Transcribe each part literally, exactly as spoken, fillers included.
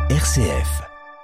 R C F.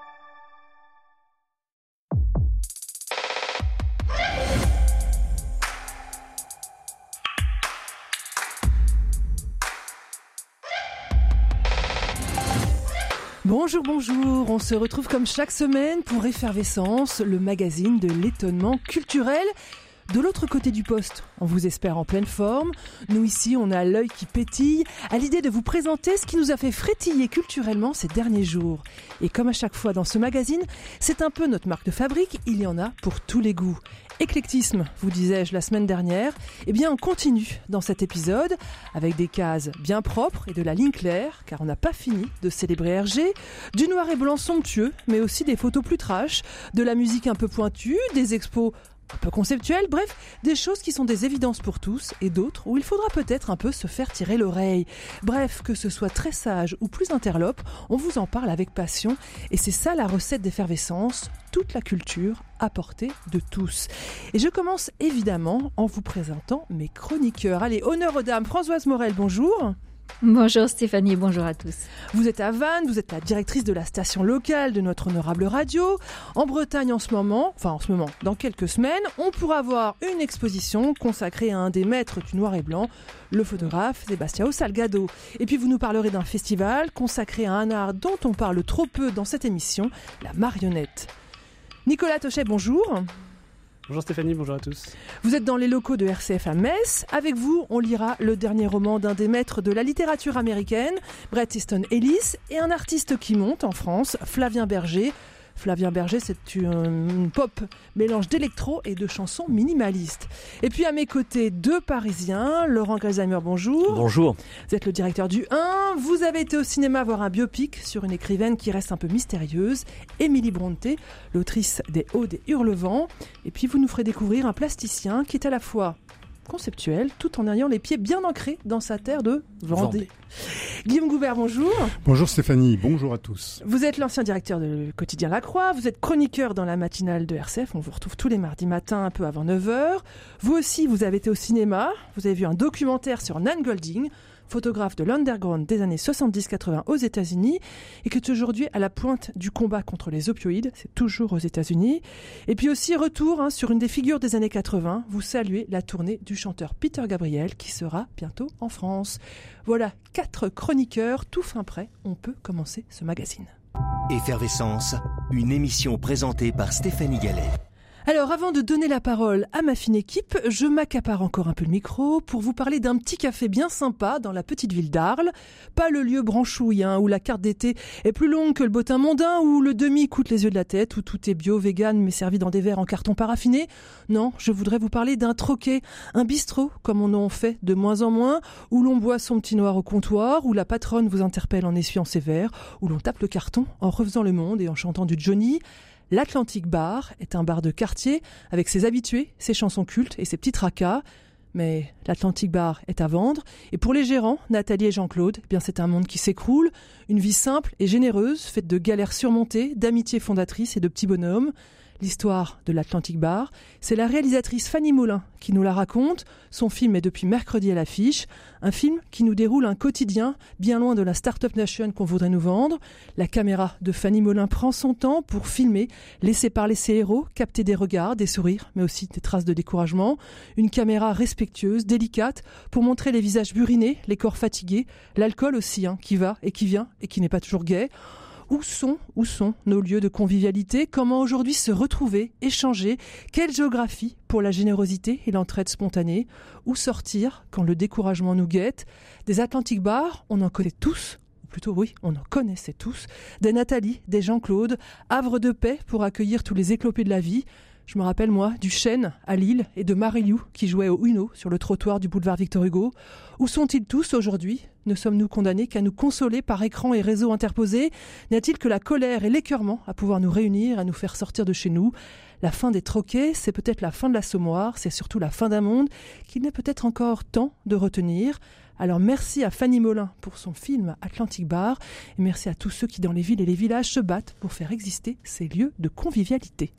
Bonjour, bonjour, on se retrouve comme chaque semaine pour Effervescence, le magazine de l'étonnement culturel. De l'autre côté du poste, on vous espère en pleine forme. Nous ici, on a l'œil qui pétille à l'idée de vous présenter ce qui nous a fait frétiller culturellement ces derniers jours. Et comme à chaque fois dans ce magazine, c'est un peu notre marque de fabrique, il y en a pour tous les goûts. Éclectisme, vous disais-je la semaine dernière. Eh bien, on continue dans cet épisode avec des cases bien propres et de la ligne claire, car on n'a pas fini de célébrer Hergé, du noir et blanc somptueux, mais aussi des photos plus trash, de la musique un peu pointue, des expos un peu conceptuelles, bref, des choses qui sont des évidences pour tous et d'autres où il faudra peut-être un peu se faire tirer l'oreille. Bref, que ce soit très sage ou plus interlope, on vous en parle avec passion et c'est ça la recette d'Effervescence, toute la culture à portée de tous. Et je commence évidemment en vous présentant mes chroniqueurs. Allez, honneur aux dames. Françoise Morel, bonjour. Bonjour Stéphanie, bonjour à tous. Vous êtes à Vannes, vous êtes la directrice de la station locale de notre honorable radio. En Bretagne en ce moment, enfin en ce moment, dans quelques semaines, on pourra voir une exposition consacrée à un des maîtres du noir et blanc, le photographe Sebastião Salgado. Et puis vous nous parlerez d'un festival consacré à un art dont on parle trop peu dans cette émission, la marionnette. Nicolas Tochet, bonjour. Bonjour Stéphanie, bonjour à tous. Vous êtes dans les locaux de R C F à Metz. Avec vous, on lira le dernier roman d'un des maîtres de la littérature américaine, Bret Easton Ellis, et un artiste qui monte en France, Flavien Berger. Flavien Berger, c'est une pop mélange d'électro et de chansons minimalistes. Et puis à mes côtés, deux Parisiens. Laurent Gresheimer, bonjour. Bonjour. Vous êtes le directeur du un. Vous avez été au cinéma voir un biopic sur une écrivaine qui reste un peu mystérieuse, Émilie Brontë, l'autrice des Audes et Hurlevent. Et puis vous nous ferez découvrir un plasticien qui est à la fois conceptuel, tout en ayant les pieds bien ancrés dans sa terre de Vendée. Vendée. Guillaume Goubert, bonjour. Bonjour Stéphanie, bonjour à tous. Vous êtes l'ancien directeur du quotidien La Croix, vous êtes chroniqueur dans la matinale de R C F, on vous retrouve tous les mardis matins un peu avant neuf heures. Vous aussi, vous avez été au cinéma, vous avez vu un documentaire sur Nan Goldin, photographe de l'underground des années soixante-dix quatre-vingts aux États-Unis et qui est aujourd'hui à la pointe du combat contre les opioïdes, c'est toujours aux États-Unis. Et puis aussi retour hein, sur une des figures des années quatre-vingts, vous saluez la tournée du chanteur Peter Gabriel qui sera bientôt en France. Voilà, quatre chroniqueurs, tout fin prêt, on peut commencer ce magazine. Effervescence, une émission présentée par Stéphanie Gallet. Alors, avant de donner la parole à ma fine équipe, je m'accapare encore un peu le micro pour vous parler d'un petit café bien sympa dans la petite ville d'Arles. Pas le lieu branchouille, hein, où la carte d'été est plus longue que le bottin mondain, où le demi coûte les yeux de la tête, où tout est bio, vegan, mais servi dans des verres en carton paraffiné. Non, je voudrais vous parler d'un troquet, un bistrot, comme on en fait de moins en moins, où l'on boit son petit noir au comptoir, où la patronne vous interpelle en essuyant ses verres, où l'on tape le carton en refaisant le monde et en chantant du Johnny. L'Atlantic Bar est un bar de quartier avec ses habitués, ses chansons cultes et ses petits tracas. Mais l'Atlantic Bar est à vendre. Et pour les gérants, Nathalie et Jean-Claude, eh bien c'est un monde qui s'écroule. Une vie simple et généreuse, faite de galères surmontées, d'amitiés fondatrices et de petits bonhommes. L'histoire de l'Atlantic Bar, c'est la réalisatrice Fanny Molin qui nous la raconte. Son film est depuis mercredi à l'affiche. Un film qui nous déroule un quotidien bien loin de la Startup Nation qu'on voudrait nous vendre. La caméra de Fanny Molin prend son temps pour filmer, laisser parler ses héros, capter des regards, des sourires, mais aussi des traces de découragement. Une caméra respectueuse, délicate, pour montrer les visages burinés, les corps fatigués, l'alcool aussi, hein, qui va et qui vient et qui n'est pas toujours gai. Où sont, où sont nos lieux de convivialité ? Comment aujourd'hui se retrouver, échanger ? Quelle géographie pour la générosité et l'entraide spontanée ? Où sortir quand le découragement nous guette ? Des Atlantic Bars, on en connaît tous. Ou plutôt oui, on en connaissait tous. Des Nathalie, des Jean-Claude, havre de paix pour accueillir tous les éclopés de la vie. Je me rappelle, moi, du Chêne à Lille et de Marie-Liou qui jouait au Uno sur le trottoir du boulevard Victor Hugo. Où sont-ils tous aujourd'hui ? Ne sommes-nous condamnés qu'à nous consoler par écran et réseaux interposés ? N'y a-t-il que la colère et l'écœurement à pouvoir nous réunir, à nous faire sortir de chez nous ? La fin des troquets, c'est peut-être la fin de l'assommoir, c'est surtout la fin d'un monde qu'il n'est peut-être encore temps de retenir. Alors merci à Fanny Molin pour son film Atlantic Bar et merci à tous ceux qui dans les villes et les villages se battent pour faire exister ces lieux de convivialité.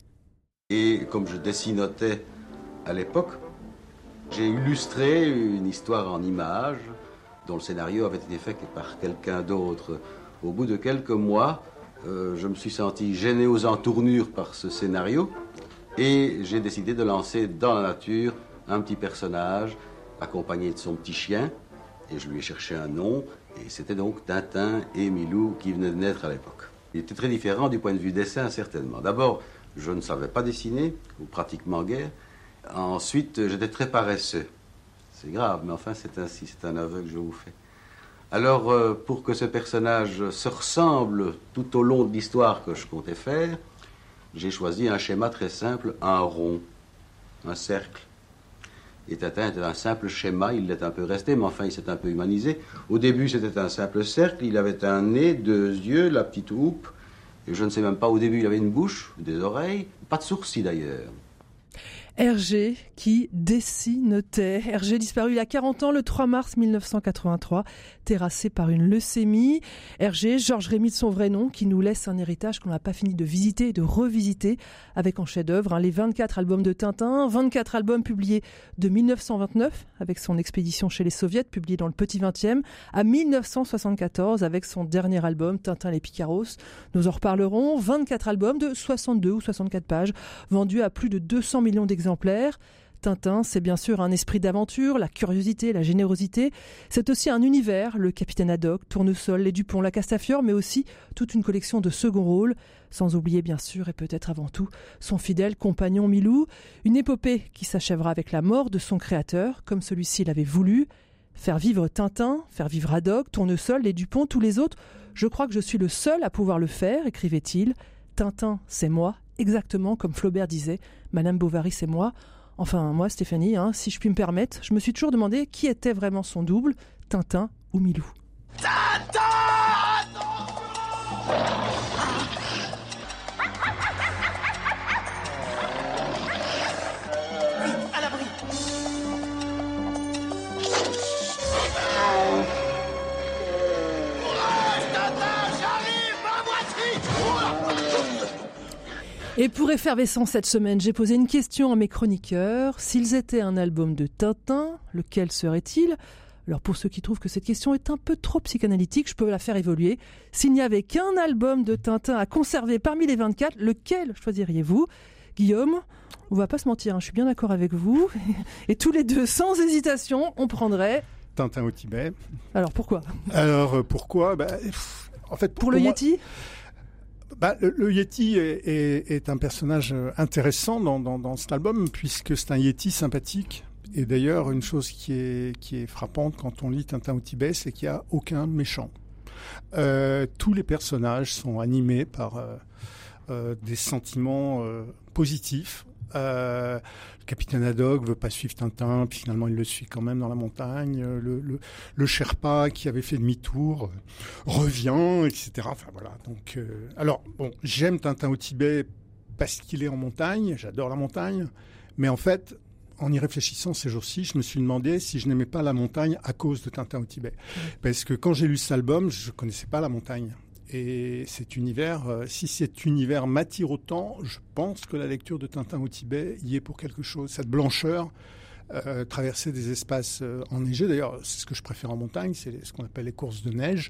Et comme je dessinotais à l'époque, j'ai illustré une histoire en images dont le scénario avait été fait par quelqu'un d'autre. Au bout de quelques mois, euh, je me suis senti gêné aux entournures par ce scénario et j'ai décidé de lancer dans la nature un petit personnage accompagné de son petit chien et je lui ai cherché un nom et c'était donc Tintin et Milou qui venaient de naître à l'époque. Il était très différent du point de vue dessin, certainement. D'abord, je ne savais pas dessiner, ou pratiquement guère. Ensuite, j'étais très paresseux. C'est grave, mais enfin, c'est ainsi, c'est un aveu que je vous fais. Alors, euh, pour que ce personnage se ressemble tout au long de l'histoire que je comptais faire, j'ai choisi un schéma très simple, un rond, un cercle. Et Tintin était un simple schéma, il l'est un peu resté, mais enfin, il s'est un peu humanisé. Au début, c'était un simple cercle, il avait un nez, deux yeux, la petite houppe, et je ne sais même pas, au début, il avait une bouche, des oreilles, pas de sourcils d'ailleurs. Hergé qui dessinotait. Hergé disparu il y a quarante ans, le trois mars mille neuf cent quatre-vingt-trois, terrassé par une leucémie. Hergé, Georges Rémy de son vrai nom, qui nous laisse un héritage qu'on n'a pas fini de visiter et de revisiter, avec en chef-d'œuvre hein, les vingt-quatre albums de Tintin, vingt-quatre albums publiés de mille neuf cent vingt-neuf, avec son expédition chez les Soviets, publié dans le Petit vingtième, à mille neuf cent soixante-quatorze, avec son dernier album, Tintin les Picaros. Nous en reparlerons. vingt-quatre albums de soixante-deux ou soixante-quatre pages, vendus à plus de deux cents millions d'exemplaires. exemplaires. Tintin, c'est bien sûr un esprit d'aventure, la curiosité, la générosité. C'est aussi un univers, le Capitaine Haddock, Tournesol, les Dupont, la Castafiore, mais aussi toute une collection de second rôles. Sans oublier bien sûr, et peut-être avant tout, son fidèle compagnon Milou. Une épopée qui s'achèvera avec la mort de son créateur, comme celui-ci l'avait voulu. Faire vivre Tintin, faire vivre Haddock, Tournesol, les Dupont, tous les autres. Je crois que je suis le seul à pouvoir le faire, écrivait-il. Tintin, c'est moi, exactement comme Flaubert disait, Madame Bovary, c'est moi. Enfin, moi, Stéphanie, hein, si je puis me permettre, je me suis toujours demandé qui était vraiment son double, Tintin ou Milou. Tintin ! À l'abri. Et pour Effervescence cette semaine, j'ai posé une question à mes chroniqueurs. S'ils étaient un album de Tintin, lequel serait-il ? Alors pour ceux qui trouvent que cette question est un peu trop psychanalytique, je peux la faire évoluer. S'il n'y avait qu'un album de Tintin à conserver parmi les vingt-quatre, lequel choisiriez-vous ? Guillaume, on va pas se mentir, hein, je suis bien d'accord avec vous. Et tous les deux, sans hésitation, on prendrait... Tintin au Tibet. Alors pourquoi ? Alors euh, pourquoi bah, pff, en fait, Pour, pour le moi... Yéti ? Bah, le, le Yéti est, est, est un personnage intéressant dans, dans, dans cet album, puisque c'est un Yéti sympathique. Et d'ailleurs, une chose qui est, qui est frappante quand on lit Tintin au Tibet, c'est qu'il n'y a aucun méchant. Euh, tous les personnages sont animés par euh, euh, des sentiments euh, positifs. Euh, le capitaine Haddock veut pas suivre Tintin, puis finalement il le suit quand même dans la montagne. Le, le, le Sherpa qui avait fait demi-tour euh, revient, et cetera. Enfin voilà. Donc, euh, alors bon, j'aime Tintin au Tibet parce qu'il est en montagne. J'adore la montagne, mais en fait, en y réfléchissant ces jours-ci, je me suis demandé si je n'aimais pas la montagne à cause de Tintin au Tibet, parce que quand j'ai lu cet album, je connaissais pas la montagne. Et cet univers, euh, si cet univers m'attire autant, je pense que la lecture de Tintin au Tibet y est pour quelque chose. Cette blancheur, euh, traverser des espaces euh, enneigés, d'ailleurs, c'est ce que je préfère en montagne, c'est ce qu'on appelle les courses de neige.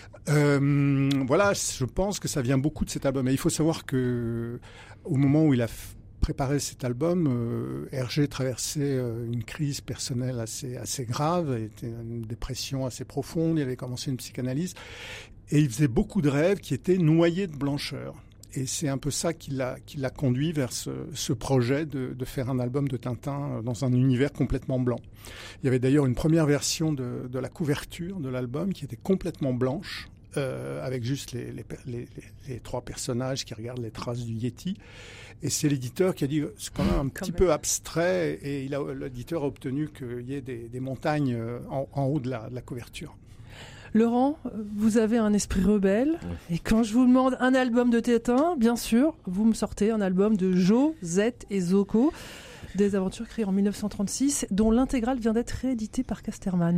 Euh, voilà, je pense que ça vient beaucoup de cet album. Et il faut savoir que au moment où il a f- préparé cet album, euh, Hergé traversait euh, une crise personnelle assez, assez grave, il était une dépression assez profonde, il avait commencé une psychanalyse. Et il faisait beaucoup de rêves qui étaient noyés de blancheur. Et c'est un peu ça qui l'a, qui l'a conduit vers ce, ce projet de, de faire un album de Tintin dans un univers complètement blanc. Il y avait d'ailleurs une première version de, de la couverture de l'album qui était complètement blanche, euh, avec juste les, les, les, les, les trois personnages qui regardent les traces du Yéti. Et c'est l'éditeur qui a dit c'est quand même un petit peu abstrait, et il a, l'éditeur a obtenu qu'il y ait des, des montagnes en, en haut de la, de la couverture. Laurent, vous avez un esprit rebelle, et quand je vous demande un album de Tintin, bien sûr, vous me sortez un album de Jo, Zette et Zoko, des aventures créées en mille neuf cent trente-six, dont l'intégrale vient d'être rééditée par Casterman.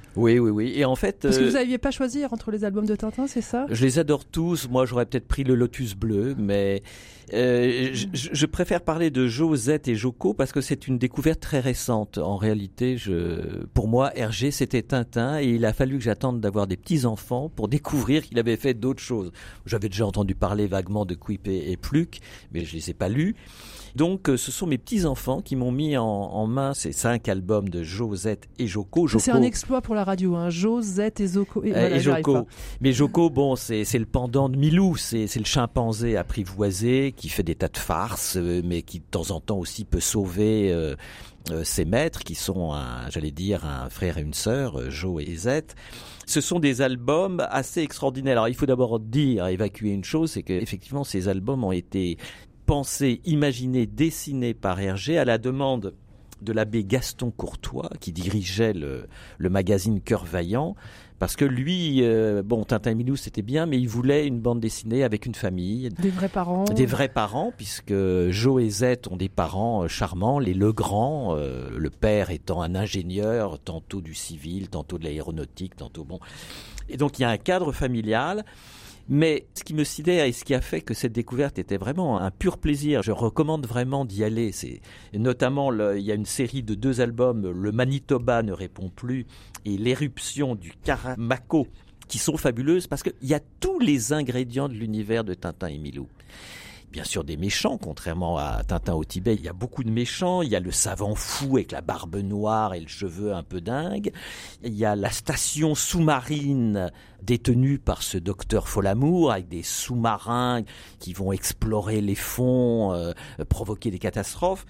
Oui, oui, oui. Et en fait, parce que euh, vous n'aviez pas choisi entre les albums de Tintin, c'est ça? Je les adore tous. Moi, j'aurais peut-être pris le Lotus bleu, mais euh, je, je préfère parler de Josette et Joko parce que c'est une découverte très récente. En réalité, je, pour moi, Hergé, c'était Tintin, et il a fallu que j'attende d'avoir des petits-enfants pour découvrir qu'il avait fait d'autres choses. J'avais déjà entendu parler vaguement de Quip et, et Pluck, mais je les ai pas lus. Donc, ce sont mes petits-enfants qui m'ont mis en, en main ces cinq albums de Josette et Joko. Joko c'est un exploit pour la radio, hein. Josette et Joko. Et, voilà, et Joko. Mais Joko, bon, c'est, c'est le pendant de Milou. C'est, c'est le chimpanzé apprivoisé qui fait des tas de farces, mais qui de temps en temps aussi peut sauver euh, euh, ses maîtres, qui sont, un, j'allais dire, un frère et une sœur, Jo et Zette. Ce sont des albums assez extraordinaires. Alors, il faut d'abord dire, évacuer une chose, c'est qu'effectivement, ces albums ont été pensé, imaginé, dessiné par Hergé à la demande de l'abbé Gaston Courtois, qui dirigeait le, le magazine Cœur Vaillant, parce que lui, euh, bon, Tintin et Milou, c'était bien, mais il voulait une bande dessinée avec une famille. Des vrais parents. Des vrais parents, puisque Jo et Zette ont des parents charmants, les Legrand, euh, le père étant un ingénieur, tantôt du civil, tantôt de l'aéronautique, tantôt bon. Et donc, il y a un cadre familial. Mais ce qui me sidère et ce qui a fait que cette découverte était vraiment un pur plaisir, je recommande vraiment d'y aller. C'est notamment, le, il y a une série de deux albums, Le Manitoba ne répond plus et L'éruption du Karamako, qui sont fabuleuses parce qu'il y a tous les ingrédients de l'univers de Tintin et Milou. Bien sûr des méchants, contrairement à Tintin au Tibet, il y a beaucoup de méchants. Il y a le savant fou avec la barbe noire et le cheveu un peu dingue. Il y a la station sous-marine détenue par ce docteur Folamour avec des sous-marins qui vont explorer les fonds, euh, provoquer des catastrophes.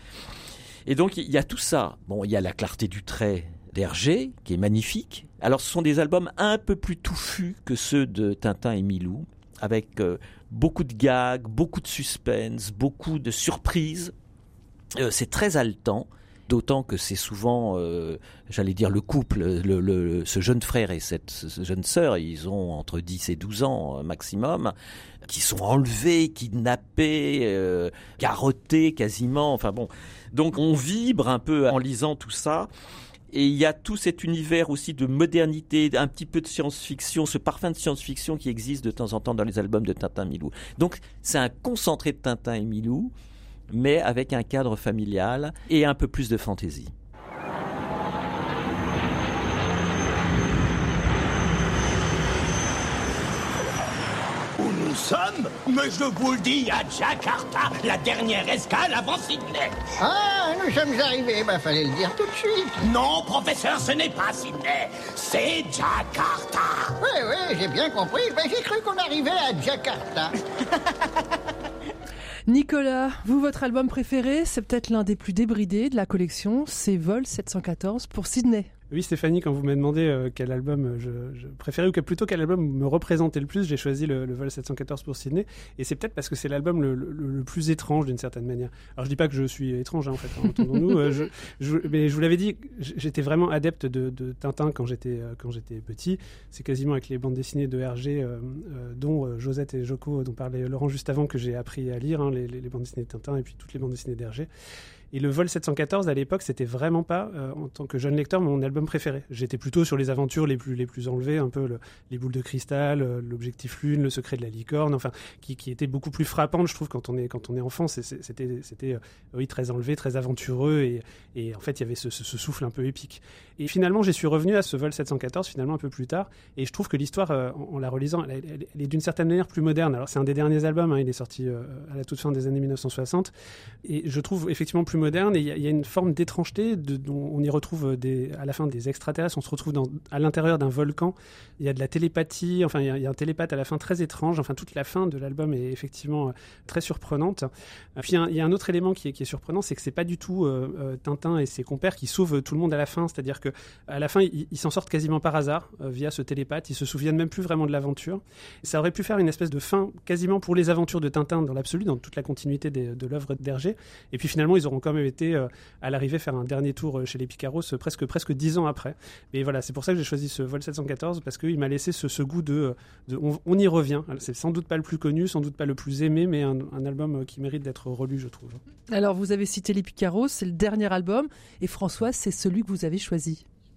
Et donc il y a tout ça. Bon, il y a la clarté du trait d'Hergé qui est magnifique. Alors ce sont des albums un peu plus touffus que ceux de Tintin et Milou, avec euh, beaucoup de gags, beaucoup de suspense, beaucoup de surprises. Euh, c'est très haletant, d'autant que c'est souvent, euh, j'allais dire, le couple, le, le, ce jeune frère et cette ce jeune sœur, ils ont entre dix et douze ans maximum, qui sont enlevés, kidnappés, euh, garrottés quasiment, enfin bon. Donc on vibre un peu en lisant tout ça. Et il y a tout cet univers aussi de modernité, un petit peu de science-fiction, ce parfum de science-fiction qui existe de temps en temps dans les albums de Tintin et Milou. Donc c'est un concentré de Tintin et Milou, mais avec un cadre familial et un peu plus de fantaisie. Où nous sommes? Mais je vous le dis, à Jakarta, la dernière escale avant Sydney. Ah, nous sommes arrivés, bah fallait le dire tout de suite. Non, professeur, ce n'est pas Sydney, c'est Jakarta. Oui, oui, j'ai bien compris, bah, j'ai cru qu'on arrivait à Jakarta. Nicolas, vous, votre album préféré, c'est peut-être l'un des plus débridés de la collection, c'est Vol sept cent quatorze pour Sydney. Oui, Stéphanie, quand vous m'avez demandé euh, quel album je, je préférais ou que, plutôt quel album me représentait le plus, j'ai choisi le, le Vol sept cent quatorze pour Sydney. Et c'est peut-être parce que c'est l'album le, le, le plus étrange d'une certaine manière. Alors je dis pas que je suis étrange, hein, en fait, hein, entendons-nous. euh, je, je, mais je vous l'avais dit, j'étais vraiment adepte de, de Tintin quand j'étais euh, quand j'étais petit. C'est quasiment avec les bandes dessinées de Hergé, euh, euh, dont euh, Josette et Joko, dont parlait Laurent juste avant, que j'ai appris à lire, hein, les, les, les bandes dessinées de Tintin et puis toutes les bandes dessinées d'Hergé. Et le Vol sept cent quatorze, à l'époque, c'était vraiment pas, euh, en tant que jeune lecteur, mon album préféré. J'étais plutôt sur les aventures les plus, les plus enlevées, un peu le, les boules de cristal, euh, l'objectif lune, le secret de la licorne, enfin, qui, qui étaient beaucoup plus frappantes, je trouve, quand on est, quand on est enfant. C'est, c'était, c'était euh, oui, très enlevé, très aventureux, et, et en fait, il y avait ce, ce, ce souffle un peu épique. Et finalement, j'y suis revenu à ce Vol sept cent quatorze, finalement, un peu plus tard, et je trouve que l'histoire, euh, en, en la relisant, elle, elle, elle est d'une certaine manière plus moderne. Alors, c'est un des derniers albums, hein, il est sorti euh, à la toute fin des années mille neuf cent soixante, et je trouve effectivement plus moderne, et il y, y a une forme d'étrangeté, de, dont on y retrouve des, à la fin des extraterrestres, on se retrouve dans, à l'intérieur d'un volcan, il y a de la télépathie, enfin il y, a, il y a un télépathe à la fin très étrange, enfin toute la fin de l'album est effectivement euh, très surprenante. Euh, puis il y, a, il y a un autre élément qui est, qui est surprenant, c'est que c'est pas du tout euh, euh, Tintin et ses compères qui sauvent tout le monde à la fin, c'est-à-dire que à la fin ils, ils s'en sortent quasiment par hasard euh, via ce télépathe, ils se souviennent même plus vraiment de l'aventure. Ça aurait pu faire une espèce de fin quasiment pour les aventures de Tintin dans l'absolu, dans toute la continuité des, de l'œuvre d'Hergé, et puis finalement ils auront quand même été euh, à l'arrivée faire un dernier tour chez les Picaros presque, presque dix ans après. Mais voilà, c'est pour ça que j'ai choisi ce Vol sept cent quatorze, parce qu'il m'a laissé ce, ce goût de... de on, on y revient. C'est sans doute pas le plus connu, sans doute pas le plus aimé, mais un, un album qui mérite d'être relu, je trouve. Alors, vous avez cité les Picaros, c'est le dernier album, et Françoise, c'est celui que vous avez choisi.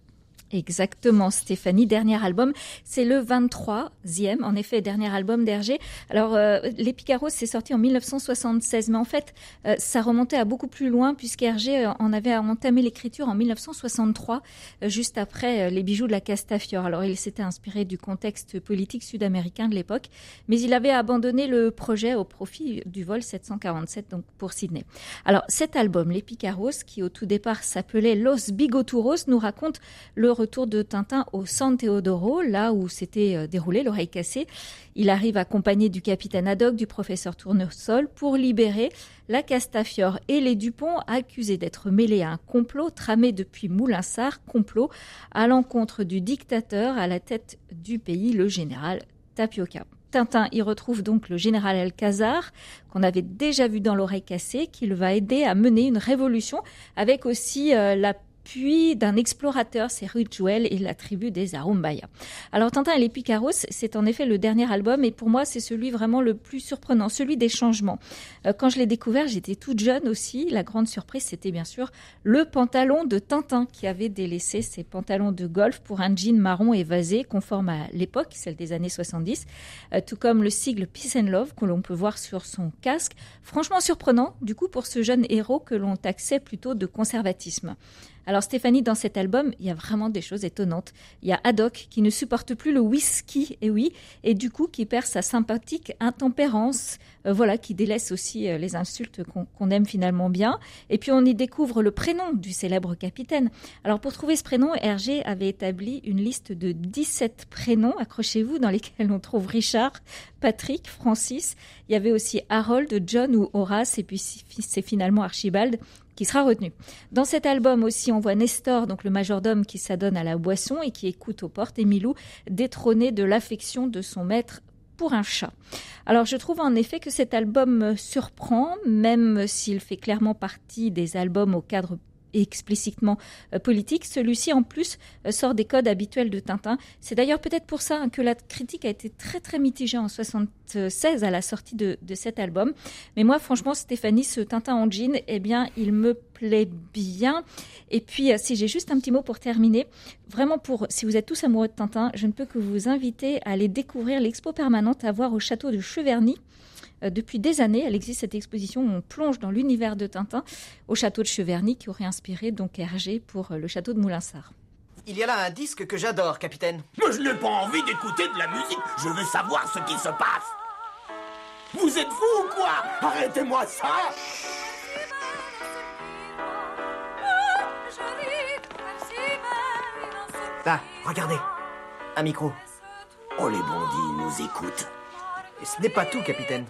Exactement, Stéphanie, dernier album, c'est le vingt-troisième, en effet, dernier album d'Hergé. Alors, euh, Les Picaros, c'est sorti en mille neuf cent soixante-seize, mais en fait, euh, ça remontait à beaucoup plus loin, puisqu'Hergé euh, en avait entamé l'écriture en mille neuf cent soixante-trois, euh, juste après euh, Les Bijoux de la Castafiore. Alors, il s'était inspiré du contexte politique sud-américain de l'époque, mais il avait abandonné le projet au profit du vol sept cent quarante-sept, donc pour Sydney. Alors, cet album, Les Picaros, qui au tout départ s'appelait Los Bigoturos, nous raconte le retour de Tintin au San Teodoro, là où s'était déroulé l'oreille cassée. Il arrive accompagné du capitaine Haddock, du professeur Tournesol, pour libérer la Castafiore et les Dupont, accusés d'être mêlés à un complot tramé depuis Moulinsart, complot à l'encontre du dictateur à la tête du pays, le général Tapioca. Tintin y retrouve donc le général Alcazar, qu'on avait déjà vu dans l'oreille cassée, qui le va aider à mener une révolution, avec aussi euh, la puis d'un explorateur, c'est Rujuel et la tribu des Arumbaya. Alors Tintin et les Picaros, c'est en effet le dernier album et pour moi c'est celui vraiment le plus surprenant, celui des changements. Euh, quand je l'ai découvert, j'étais toute jeune aussi. La grande surprise, c'était bien sûr le pantalon de Tintin qui avait délaissé ses pantalons de golf pour un jean marron évasé, conforme à l'époque, celle des années soixante-dix, euh, tout comme le sigle Peace and Love que l'on peut voir sur son casque. Franchement surprenant, du coup, pour ce jeune héros que l'on taxait plutôt de conservatisme. Alors Stéphanie, dans cet album, il y a vraiment des choses étonnantes. Il y a Haddock qui ne supporte plus le whisky, et oui, et du coup qui perd sa sympathique intempérance, euh, voilà, qui délaisse aussi euh, les insultes qu'on, qu'on aime finalement bien. Et puis on y découvre le prénom du célèbre capitaine. Alors pour trouver ce prénom, Hergé avait établi une liste de dix-sept prénoms, accrochez-vous, dans lesquels on trouve Richard, Patrick, Francis. Il y avait aussi Harold, John ou Horace, et puis c'est finalement Archibald qui sera retenu. Dans cet album aussi, on voit Nestor, donc le majordome qui s'adonne à la boisson et qui écoute aux portes, et Milou, détrôné de l'affection de son maître pour un chat. Alors je trouve en effet que cet album surprend, même s'il fait clairement partie des albums au cadre explicitement euh, politique. Celui-ci, en plus, euh, sort des codes habituels de Tintin. C'est d'ailleurs peut-être pour ça hein, que la critique a été très, très mitigée en soixante-seize à la sortie de, de cet album. Mais moi, franchement, Stéphanie, ce Tintin en jean, eh bien, il me plaît bien. Et puis, euh, si j'ai juste un petit mot pour terminer, vraiment pour, si vous êtes tous amoureux de Tintin, je ne peux que vous inviter à aller découvrir l'expo permanente à voir au château de Cheverny. Depuis des années, elle existe cette exposition où on plonge dans l'univers de Tintin au château de Cheverny qui aurait inspiré donc Hergé pour le château de Moulinsart. Il y a là un disque que j'adore, capitaine. Mais je n'ai pas envie d'écouter de la musique. Je veux savoir ce qui se passe. Vous êtes fous ou quoi? Arrêtez-moi ça! Là, regardez. Un micro. Oh, les bandits nous écoutent. Et ce n'est pas tout, capitaine.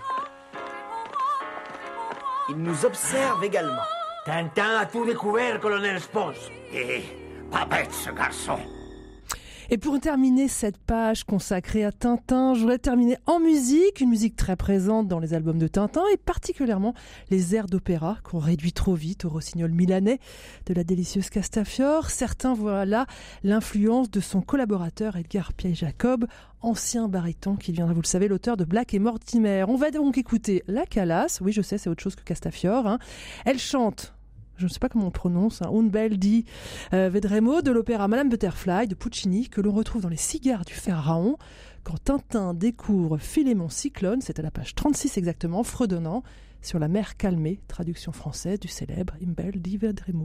Il nous observe également. Tintin a tout découvert, colonel Sponge. Et pas bête, ce garçon. Et pour terminer cette page consacrée à Tintin, je voudrais terminer en musique, une musique très présente dans les albums de Tintin et particulièrement les airs d'opéra qu'on réduit trop vite au rossignol milanais de la délicieuse Castafiore. Certains voient là l'influence de son collaborateur Edgar Piaf-Jacob, ancien baryton qui deviendra, vous le savez, l'auteur de Black et Mortimer. On va donc écouter La Calas, oui je sais c'est autre chose que Castafiore, hein. Elle chante, je ne sais pas comment on prononce, hein, Un bel di euh, Vedremo de l'opéra Madame Butterfly de Puccini que l'on retrouve dans Les Cigares du Pharaon quand Tintin découvre Philémon Cyclone, c'est à la page trente-six exactement, fredonnant sur la mer calmée, traduction française du célèbre Un bel di Vedremo.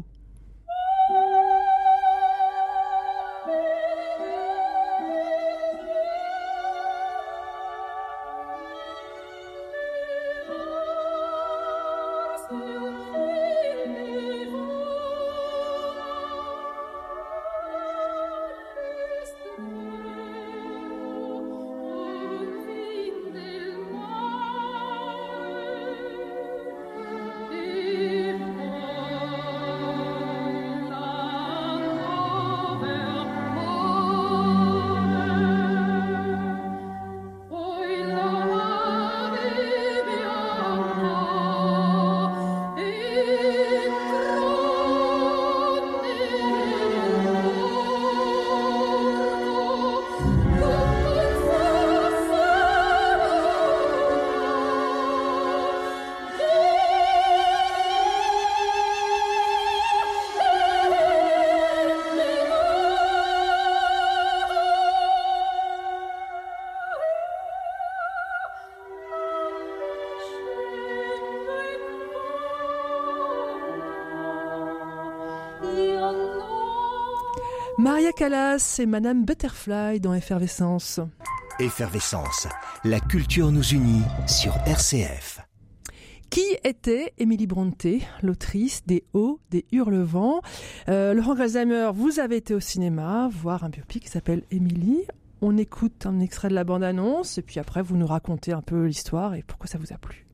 Maria Callas et Madame Butterfly dans Effervescence. Effervescence, la culture nous unit sur R C F. Qui était Emily Brontë, l'autrice des Hauts, des Hurlevents? euh, Laurent Grelsheimer, vous avez été au cinéma voir un biopic qui s'appelle Emily. On écoute un extrait de la bande-annonce et puis après vous nous racontez un peu l'histoire et pourquoi ça vous a plu.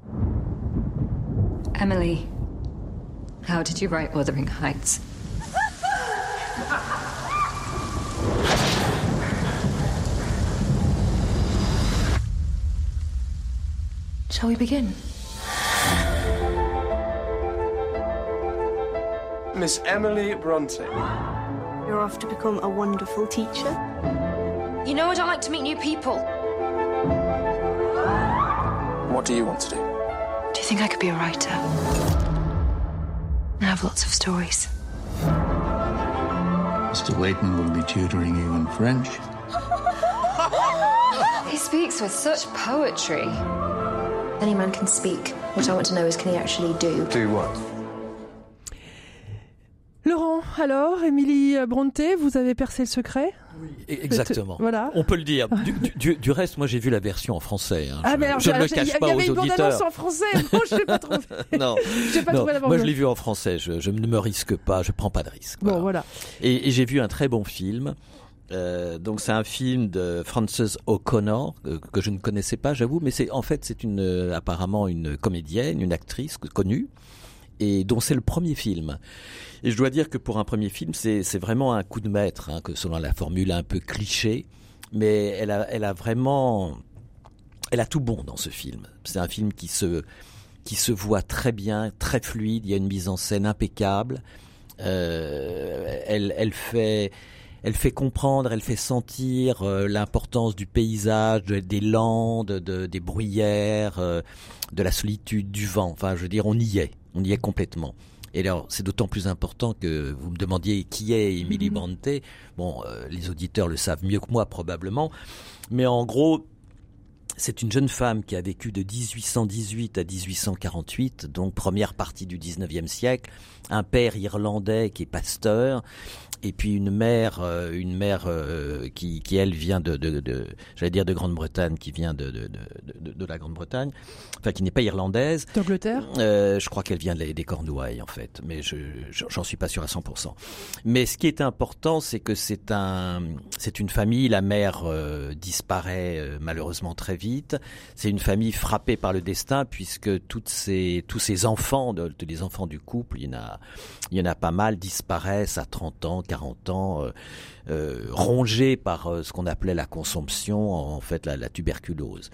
Emily, how did you write Wuthering Heights? Shall we begin? Miss Emily Brontë. You're off to become a wonderful teacher. You know I don't like to meet new people. What do you want to do? Do you think I could be a writer? I have lots of stories. Mister Waiton will be tutoring you in French. He speaks with such poetry. Any man can speak. What I want to know is, can he actually do? Do what? Laurent, alors, Emily Brontë, vous avez percé le secret? Oui, exactement. Voilà. On peut le dire. Du, du, du reste, moi, j'ai vu la version en français. Hein. Ah, je mais alors, je ne le cache pas aux auditeurs. Il y avait une bande-annonce en français. Non, je ne l'ai pas trouvé. non, j'ai pas non. trouvé la moi, je l'ai vu en français. Je, je ne me risque pas. Je prends pas de risque. Bon, voilà. Et, et j'ai vu un très bon film. Euh, donc c'est un film de Frances O'Connor euh, que je ne connaissais pas, j'avoue, mais c'est en fait c'est une euh, apparemment une comédienne, une actrice connue et dont c'est le premier film. Et je dois dire que pour un premier film, c'est c'est vraiment un coup de maître, hein, que selon la formule un peu cliché, mais elle a elle a vraiment elle a tout bon dans ce film. C'est un film qui se qui se voit très bien, très fluide. Il y a une mise en scène impeccable. Euh, elle elle fait Elle fait comprendre, elle fait sentir euh, l'importance du paysage, de, des landes, de, des bruyères, euh, de la solitude, du vent. Enfin, je veux dire, on y est, on y est complètement. Et alors, c'est d'autant plus important que vous me demandiez qui est Emily Brontë. Bon, euh, les auditeurs le savent mieux que moi probablement, mais en gros, c'est une jeune femme qui a vécu de dix-huit cent dix-huit à dix-huit cent quarante-huit, donc première partie du dix-neuvième siècle. Un père irlandais qui est pasteur. Et puis une mère, euh, une mère euh, qui, qui elle vient de, de, de j'allais dire de Grande-Bretagne, qui vient de, de, de, de la Grande-Bretagne, enfin qui n'est pas irlandaise. D'Angleterre. Euh, je crois qu'elle vient des Cornouailles en fait, mais je j'en suis pas sûr à cent pour cent. Mais ce qui est important, c'est que c'est un, c'est une famille. La mère euh, disparaît euh, malheureusement très vite. C'est une famille frappée par le destin puisque toutes ces, tous ces enfants, de, de les enfants du couple, il y en a, il y en a pas mal disparaissent à trente ans. quarante ans, euh, euh, rongés par euh, ce qu'on appelait la consomption, en fait la, la tuberculose.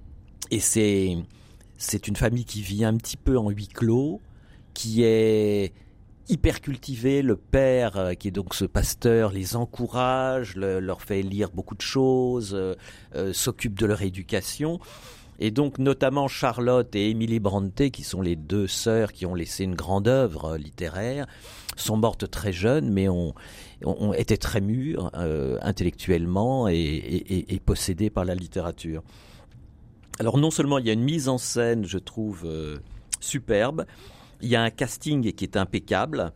Et c'est c'est une famille qui vit un petit peu en huis clos, qui est hyper cultivée. Le père, euh, qui est donc ce pasteur, les encourage, le, leur fait lire beaucoup de choses, euh, euh, s'occupe de leur éducation. Et donc, notamment Charlotte et Emily Brontë, qui sont les deux sœurs qui ont laissé une grande œuvre littéraire, sont mortes très jeunes, mais ont, ont, ont été très mûres euh, intellectuellement et, et, et possédées par la littérature. Alors, non seulement il y a une mise en scène, je trouve, euh, superbe, il y a un casting qui est impeccable.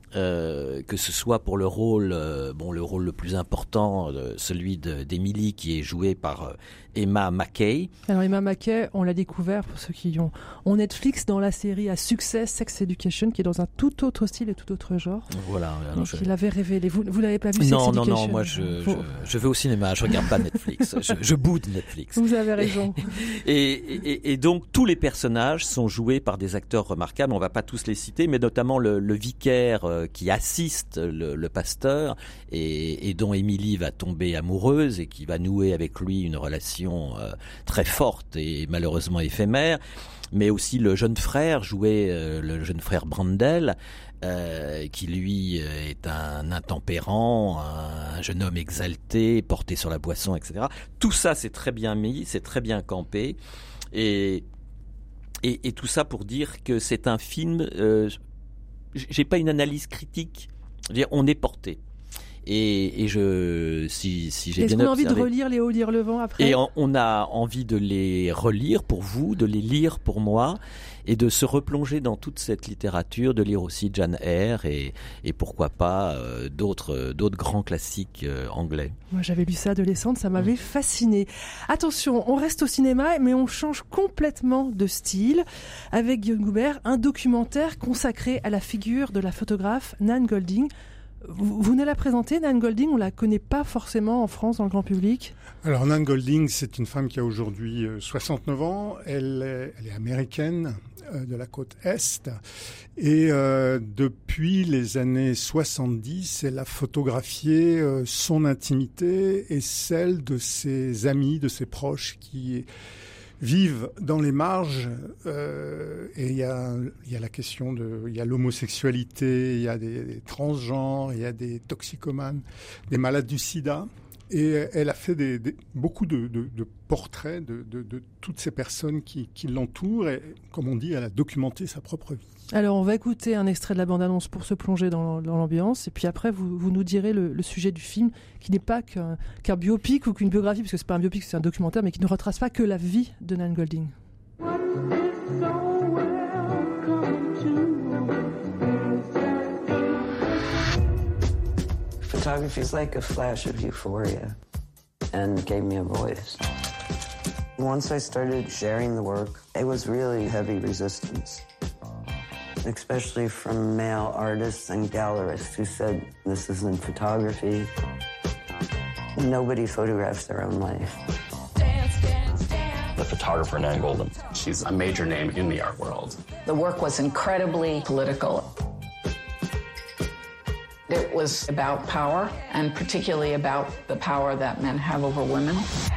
Euh, que ce soit pour le rôle, euh, bon, le rôle le plus important, euh, celui de, d'Emily, qui est joué par euh, Emma Mackey. Alors Emma Mackey, on l'a découvert pour ceux qui ont, ont Netflix dans la série à succès Sex Education, qui est dans un tout autre style et tout autre genre. Voilà. Donc je... il avait révélé. Vous, vous l'avez pas vu? Non, Sex non, Education. non. Moi, je, je, je vais au cinéma. Je regarde pas Netflix. je, je boude Netflix. Vous avez raison. Et, et, et donc tous les personnages sont joués par des acteurs remarquables. On va pas tous les citer, mais notamment le, le vicaire euh, qui assiste Le, le pasteur et, et dont Émilie va tomber amoureuse et qui va nouer avec lui une relation euh, très forte et malheureusement éphémère, mais aussi le jeune frère joué euh, le jeune frère Brandel euh, qui lui est un intempérant, un, un jeune homme exalté, porté sur la boisson, et cetera. Tout ça c'est très bien mis, c'est très bien campé et et, et tout ça pour dire que c'est un film. Euh, j'ai pas une analyse critique. Je veux dire, on est porté. Et, et je, si, si j'ai Est-ce bien qu'on a envie observé, de relire Les Hauts, lire le vent après? et on, on a envie de les relire pour vous, de les lire pour moi, et de se replonger dans toute cette littérature, de lire aussi Jane Eyre et, et pourquoi pas euh, d'autres, d'autres grands classiques euh, anglais. Moi, j'avais lu ça adolescente, ça m'avait fasciné. Attention, on reste au cinéma, mais on change complètement de style. Avec Guillaume Goubert, un documentaire consacré à la figure de la photographe Nan Goldin. Vous, vous venez la présenter, Nan Goldin, on la connaît pas forcément en France, dans le grand public. Alors Nan Goldin, c'est une femme qui a aujourd'hui soixante-neuf ans. Elle est, elle est américaine, euh, de la côte Est. Et euh, depuis les années soixante-dix, elle a photographié euh, son intimité et celle de ses amis, de ses proches qui vivent dans les marges, euh, et il y a, il y a la question de, il y a l'homosexualité, il y a des, des transgenres, il y a des toxicomanes, des malades du sida. Et elle a fait des, des, beaucoup de, de, de portraits de, de, de toutes ces personnes qui, qui l'entourent. Et comme on dit, elle a documenté sa propre vie. Alors, on va écouter un extrait de la bande-annonce pour se plonger dans, dans l'ambiance. Et puis après, vous, vous nous direz le, le sujet du film, qui n'est pas qu'un, qu'un biopic ou qu'une biographie, parce que c'est pas un biopic, c'est un documentaire, mais qui ne retrace pas que la vie de Nan Goldin. Photography is like a flash of euphoria and gave me a voice. Once I started sharing the work, it was really heavy resistance, especially from male artists and gallerists who said, this isn't photography. Nobody photographs their own life. The photographer Nan Goldin, she's a major name in the art world. The work was incredibly political. It was about power, and particularly about the power that men have over women.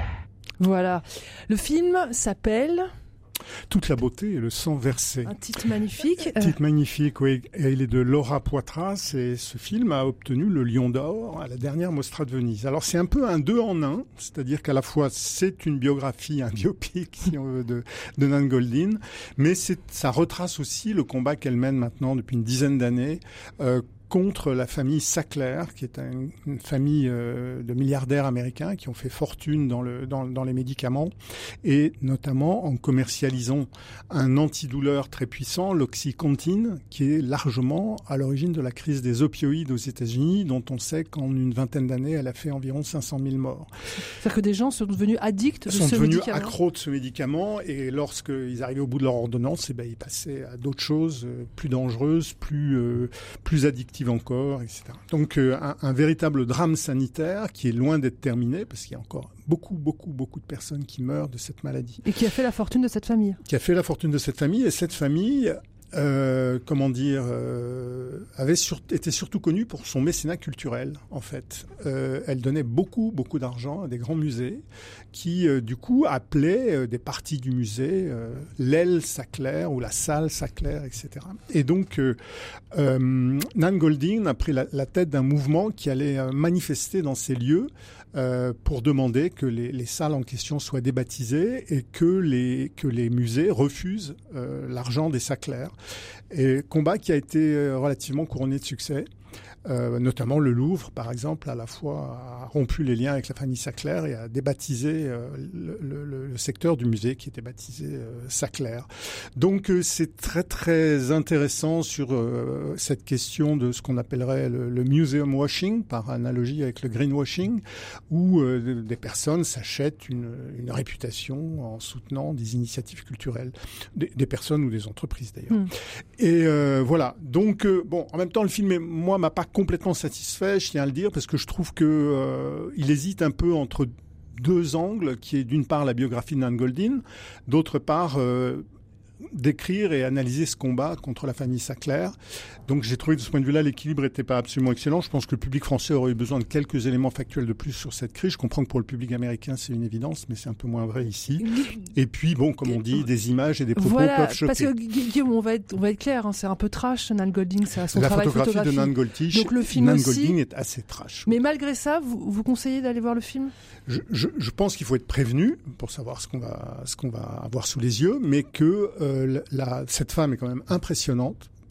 Voilà. Le film s'appelle... Toute la beauté et le sang versé. Un titre magnifique. Un titre magnifique, oui. Et il est de Laura Poitras et ce film a obtenu le Lion d'Or à la dernière Mostra de Venise. Alors c'est un peu un deux en un, c'est-à-dire qu'à la fois c'est une biographie, un biopic si on veut, de, de Nan Goldin, mais c'est, ça retrace aussi le combat qu'elle mène maintenant depuis une dizaine d'années euh, contre la famille Sackler, qui est un, une famille euh, de milliardaires américains qui ont fait fortune dans, le, dans, dans les médicaments, et notamment en commercialisant un antidouleur très puissant, l'Oxycontin, qui est largement à l'origine de la crise des opioïdes aux États-Unis, dont on sait qu'en une vingtaine d'années, elle a fait environ cinq cent mille morts. C'est-à-dire que des gens sont devenus addicts de ce médicament. Sont devenus médicament. accros de ce médicament, et lorsqu'ils arrivaient au bout de leur ordonnance, eh ben, ils passaient à d'autres choses euh, plus dangereuses, plus, euh, plus addictives encore, et cetera. Donc euh, un, un véritable drame sanitaire qui est loin d'être terminé, parce qu'il y a encore beaucoup, beaucoup, beaucoup de personnes qui meurent de cette maladie. Et qui a fait la fortune de cette famille. Qui a fait la fortune de cette famille, et cette famille... Euh, comment dire, euh, avait sur, était surtout connue pour son mécénat culturel, en fait. Euh, elle donnait beaucoup, beaucoup d'argent à des grands musées qui, euh, du coup, appelaient euh, des parties du musée euh, l'aile Sackler ou la salle Sackler, et cetera. Et donc, euh, euh, Nan Goldin a pris la, la tête d'un mouvement qui allait euh, manifester dans ces lieux Euh, pour demander que les, les salles en question soient débaptisées et que les, que les musées refusent euh, l'argent des Sackler. Et combat qui a été euh, relativement couronné de succès. Euh, notamment le Louvre, par exemple, à la fois a rompu les liens avec la famille Sackler et a débaptisé euh, le, le, le secteur du musée qui était baptisé euh, Sackler. Donc euh, c'est très très intéressant sur euh, cette question de ce qu'on appellerait le, le museum washing, par analogie avec le greenwashing, où euh, des personnes s'achètent une, une réputation en soutenant des initiatives culturelles, des, des personnes ou des entreprises d'ailleurs. Mmh. Et euh, voilà. Donc euh, bon, en même temps, le film, est, moi, m'a pas complètement satisfait, je tiens à le dire, parce que je trouve que euh, il hésite un peu entre deux angles, qui est d'une part la biographie de Nan Goldin, d'autre part euh, d'écrire et analyser ce combat contre la famille Sackler. Donc j'ai trouvé que de ce point de vue-là, l'équilibre n'était pas absolument excellent. Je pense que le public français aurait eu besoin de quelques éléments factuels de plus sur cette crise. Je comprends que pour le public américain, c'est une évidence, mais c'est un peu moins vrai ici. Et puis, bon, comme on dit, des images et des propos voilà, peuvent choquer. Parce que Guillaume, on va être, on va être clair, hein, c'est un peu trash, Nan Goldin, c'est son la travail photographie photographique. de Nan Goldin, Donc le film Nan aussi. Goldin est assez trash. Mais malgré ça, vous, vous conseillez d'aller voir le film ? Je, je, je pense qu'il faut être prévenu pour savoir ce qu'on va, ce qu'on va avoir sous les yeux, mais que euh, la, cette femme est quand même impressionnante,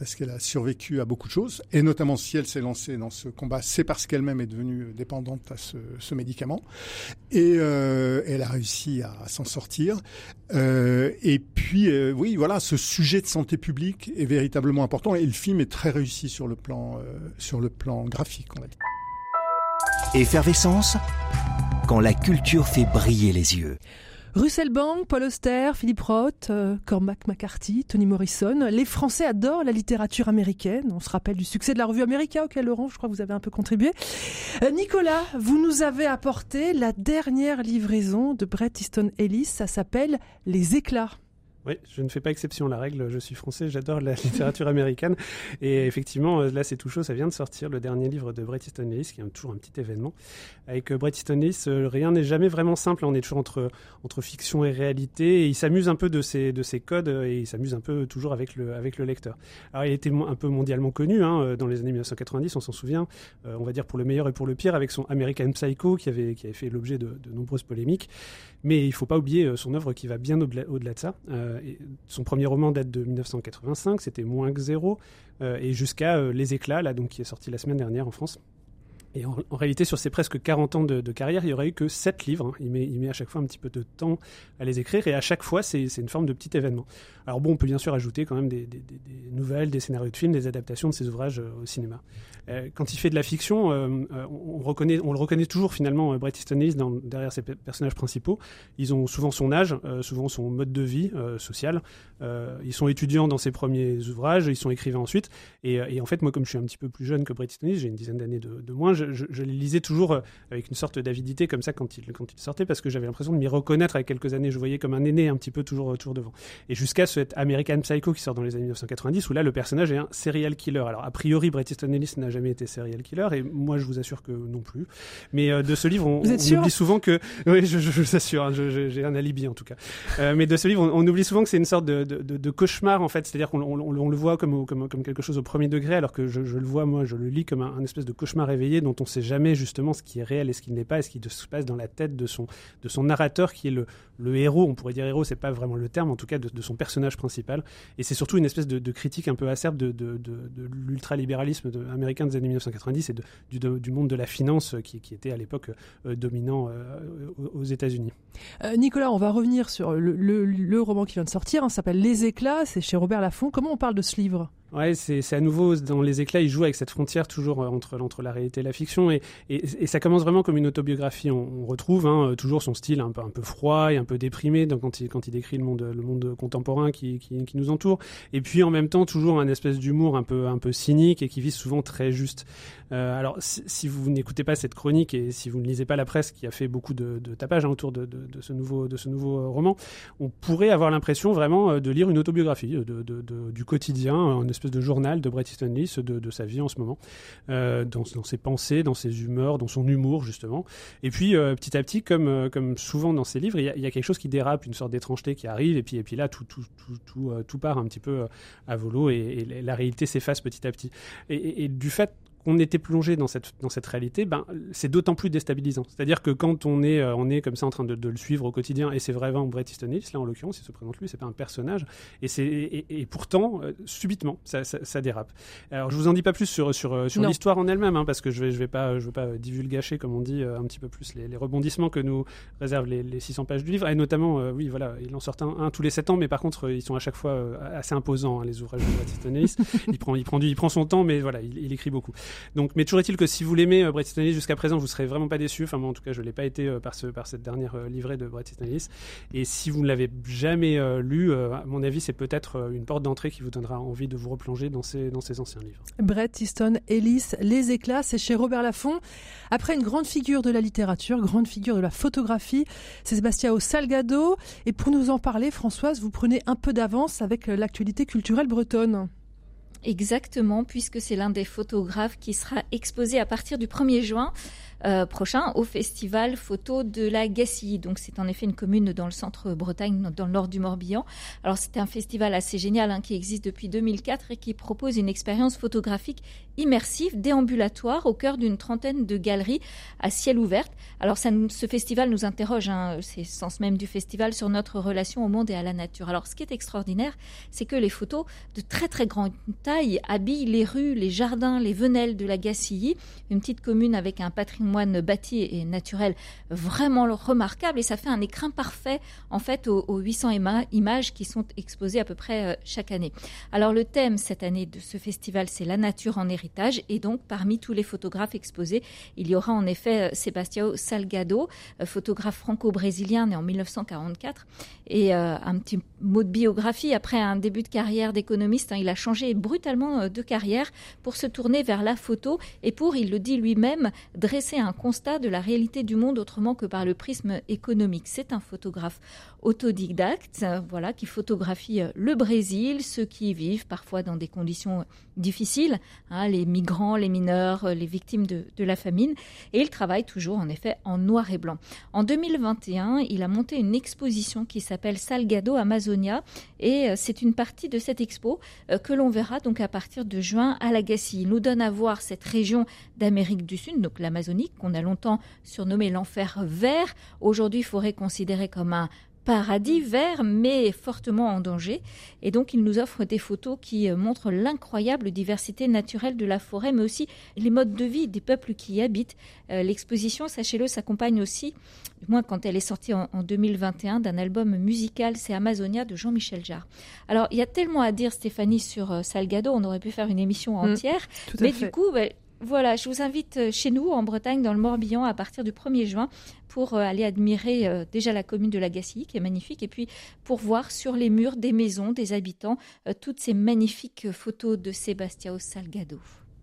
parce qu'elle a survécu à beaucoup de choses, et notamment si elle s'est lancée dans ce combat, c'est parce qu'elle-même est devenue dépendante à ce, ce médicament, et euh, elle a réussi à, à s'en sortir. Euh, et puis, euh, oui, voilà, ce sujet de santé publique est véritablement important, et le film est très réussi sur le plan, euh, sur le plan graphique, on va dire. Effervescence, quand la culture fait briller les yeux. Russell Band, Paul Auster, Philip Roth, euh, Cormac McCarthy, Toni Morrison. Les Français adorent la littérature américaine. On se rappelle du succès de la revue America, auquel Laurent, je crois que vous avez un peu contribué. Euh, Nicolas, vous nous avez apporté la dernière livraison de Bret Easton Ellis. Ça s'appelle Les Éclats. Oui, je ne fais pas exception à la règle, je suis français, j'adore la littérature américaine. Et effectivement, là c'est tout chaud, ça vient de sortir, le dernier livre de Bret Easton Ellis, qui est toujours un petit événement. Avec Bret Easton Ellis, rien n'est jamais vraiment simple, on est toujours entre, entre fiction et réalité, et il s'amuse un peu de ces, de ces codes, et il s'amuse un peu toujours avec le, avec le lecteur. Alors il était un peu mondialement connu, hein, dans les années dix-neuf cent quatre-vingt-dix, on s'en souvient, euh, on va dire pour le meilleur et pour le pire, avec son American Psycho, qui avait, qui avait fait l'objet de, de nombreuses polémiques. Mais il ne faut pas oublier son œuvre qui va bien au-delà, au-delà de ça. Euh, et son premier roman date de dix-neuf cent quatre-vingt-cinq, c'était Moins que zéro, euh, et jusqu'à euh, Les Éclats, là, donc, qui est sorti la semaine dernière en France. Et en, en réalité, sur ses presque quarante ans de, de carrière, il n'y aurait eu que sept livres. Hein. Il, met, il met à chaque fois un petit peu de temps à les écrire, et à chaque fois, c'est, c'est une forme de petit événement. Alors bon, on peut bien sûr ajouter quand même des, des, des, des nouvelles, des scénarios de films, des adaptations de ses ouvrages euh, au cinéma. Euh, quand il fait de la fiction, euh, euh, on, reconnaît, on le reconnaît toujours finalement, euh, Bret Easton Ellis, dans, derrière ses pe- personnages principaux. Ils ont souvent son âge, euh, souvent son mode de vie euh, social. Euh, ils sont étudiants dans ses premiers ouvrages, ils sont écrivains ensuite. Et, et en fait, moi, comme je suis un petit peu plus jeune que Bret Easton Ellis, j'ai une dizaine d'années de, de moins, je, je, je les lisais toujours avec une sorte d'avidité comme ça quand il, quand il sortait, parce que j'avais l'impression de m'y reconnaître avec quelques années. Je voyais comme un aîné un petit peu toujours, toujours devant. Et jusqu'à cet American Psycho qui sort dans les années dix-neuf cent quatre-vingt-dix, où là, le personnage est un serial killer. Alors, a priori, Bret Easton Ellis n'a jamais été serial killer, et moi, je vous assure que non plus. Mais euh, de ce livre, on, on oublie souvent que... Oui, je, je, je vous assure, hein, je, je, j'ai un alibi en tout cas. Euh, mais de ce livre, on, on oublie souvent que c'est une sorte de, de, de, de cauchemar, en fait. C'est-à-dire qu'on on, on, on le voit comme, comme, comme quelque chose au premier degré, alors que je, je le vois, moi, je le lis comme un, un espèce de cauchemar réveillé dont on ne sait jamais justement ce qui est réel et ce qui ne l'est pas, et ce qui se passe dans la tête de son, de son narrateur, qui est le, le héros. On pourrait dire héros, c'est pas vraiment le terme, en tout cas de, de son personnage principal. Et c'est surtout une espèce de, de critique un peu acerbe de, de, de, de l'ultralibéralisme de, américain des années dix-neuf cent quatre-vingt-dix et de, du, de, du monde de la finance qui, qui était à l'époque euh, dominant euh, aux États-Unis. Euh, Nicolas, on va revenir sur le, le, le roman qui vient de sortir, hein, ça s'appelle Les Éclats, c'est chez Robert Laffont. Comment on parle de ce livre ? Ouais, c'est, c'est à nouveau dans Les Éclats, il joue avec cette frontière toujours entre, entre la réalité et la fiction, et, et, et ça commence vraiment comme une autobiographie. On, on retrouve hein, toujours son style un peu, un peu froid et un peu déprimé donc quand, il, quand il décrit le monde, le monde contemporain qui, qui, qui nous entoure, et puis en même temps toujours un espèce d'humour un peu, un peu cynique et qui vise souvent très juste. Euh, alors si, si vous n'écoutez pas cette chronique et si vous ne lisez pas la presse qui a fait beaucoup de, de tapage hein, autour de, de, de, ce nouveau, de ce nouveau roman, on pourrait avoir l'impression vraiment de lire une autobiographie de, de, de, du quotidien, un espèce de journal de Bret Easton Ellis de, de sa vie en ce moment, euh, dans, dans ses pensées, dans ses humeurs, dans son humour justement. Et puis euh, petit à petit, comme, euh, comme souvent dans ses livres, il y, a, il y a quelque chose qui dérape, une sorte d'étrangeté qui arrive, et puis, et puis là tout, tout, tout, tout, euh, tout part un petit peu euh, à volo, et, et la réalité s'efface petit à petit. Et, et, et du fait qu'on était plongé dans cette, dans cette réalité, ben, c'est d'autant plus déstabilisant. C'est-à-dire que quand on est, euh, on est comme ça en train de, de le suivre au quotidien, et c'est vraiment Bret Easton Ellis, là en l'occurrence, il se présente lui, c'est pas un personnage, et, c'est, et, et pourtant, euh, subitement, ça, ça, ça dérape. Alors je vous en dis pas plus sur, sur, sur l'histoire en elle-même, hein, parce que je vais, je vais pas, je veux pas divulgacher, comme on dit, euh, un petit peu plus les, les rebondissements que nous réservent les, les six cents pages du livre, et notamment, euh, oui, voilà, il en sort un, un tous les sept ans, mais par contre, euh, ils sont à chaque fois euh, assez imposants, hein, les ouvrages de Bret Easton Ellis. il, prend, il, prend du, il prend son temps, mais voilà, il, il écrit beaucoup. Donc, mais toujours est-il que si vous l'aimez, euh, Bret Easton Ellis, jusqu'à présent, vous ne serez vraiment pas déçu. Enfin, moi, en tout cas, je ne l'ai pas été euh, par, ce, par cette dernière euh, livrée de Bret Easton Ellis. Et si vous ne l'avez jamais euh, lu, euh, à mon avis, c'est peut-être euh, une porte d'entrée qui vous donnera envie de vous replonger dans ces, dans ces anciens livres. Bret Easton Ellis, Les Éclats, c'est chez Robert Laffont. Après une grande figure de la littérature, grande figure de la photographie, c'est Sebastião Salgado. Et pour nous en parler, Françoise, vous prenez un peu d'avance avec l'actualité culturelle bretonne. Exactement, puisque c'est l'un des photographes qui sera exposé à partir du premier juin euh, prochain au festival photo de la Gacilly. Donc c'est en effet une commune dans le centre Bretagne, dans le nord du Morbihan. Alors c'est un festival assez génial hein, qui existe depuis deux mille quatre et qui propose une expérience photographique immersive, déambulatoire, au cœur d'une trentaine de galeries à ciel ouvert. Alors ça, ce festival nous interroge, hein, c'est le sens même du festival, sur notre relation au monde et à la nature. Alors ce qui est extraordinaire, c'est que les photos de très très grande taille habillent les rues, les jardins, les venelles de la Gacilly, une petite commune avec un patrimoine bâti et naturel vraiment remarquable, et ça fait un écrin parfait en fait aux, aux huit cents ima- images qui sont exposées à peu près euh, chaque année. Alors le thème cette année de ce festival, c'est la nature en héritage, et donc parmi tous les photographes exposés, il y aura en effet euh, Sebastião Salgado, euh, photographe franco-brésilien né en mille neuf cent quarante-quatre, et euh, un petit mot de biographie. Après un début de carrière d'économiste, hein, il a changé brutalement euh, de carrière pour se tourner vers la photo et pour, il le dit lui-même, dresser un constat de la réalité du monde autrement que par le prisme économique. C'est un photographe autodidacte, euh, voilà, qui photographie euh, le Brésil, ceux qui y vivent, parfois dans des conditions difficiles, hein, les migrants, les mineurs, euh, les victimes de, de la famine, et il travaille toujours en effet en noir et blanc. En deux mille vingt et un, il a monté une exposition qui s'appelle Salgado Amazonia, et euh, c'est une partie de cette expo euh, que l'on verra donc à partir de juin à la Gacilly. Il nous donne à voir cette région d'Amérique du Sud, donc l'Amazonie, qu'on a longtemps surnommée l'enfer vert, aujourd'hui forêt considérée comme un paradis vert, mais fortement en danger. Et donc, il nous offre des photos qui montrent l'incroyable diversité naturelle de la forêt, mais aussi les modes de vie des peuples qui y habitent. Euh, l'exposition, sachez-le, s'accompagne aussi, du moins quand elle est sortie en, en deux mille vingt et un, d'un album musical, c'est Amazonia de Jean-Michel Jarre. Alors, il y a tellement à dire, Stéphanie, sur euh, Salgado, on aurait pu faire une émission entière, mmh, tout à mais fait. Du coup... Bah, Voilà, je vous invite chez nous, en Bretagne, dans le Morbihan, à partir du premier juin, pour aller admirer euh, déjà la commune de la Gacilly, qui est magnifique, et puis pour voir sur les murs des maisons, des habitants, euh, toutes ces magnifiques photos de Sebastião Salgado.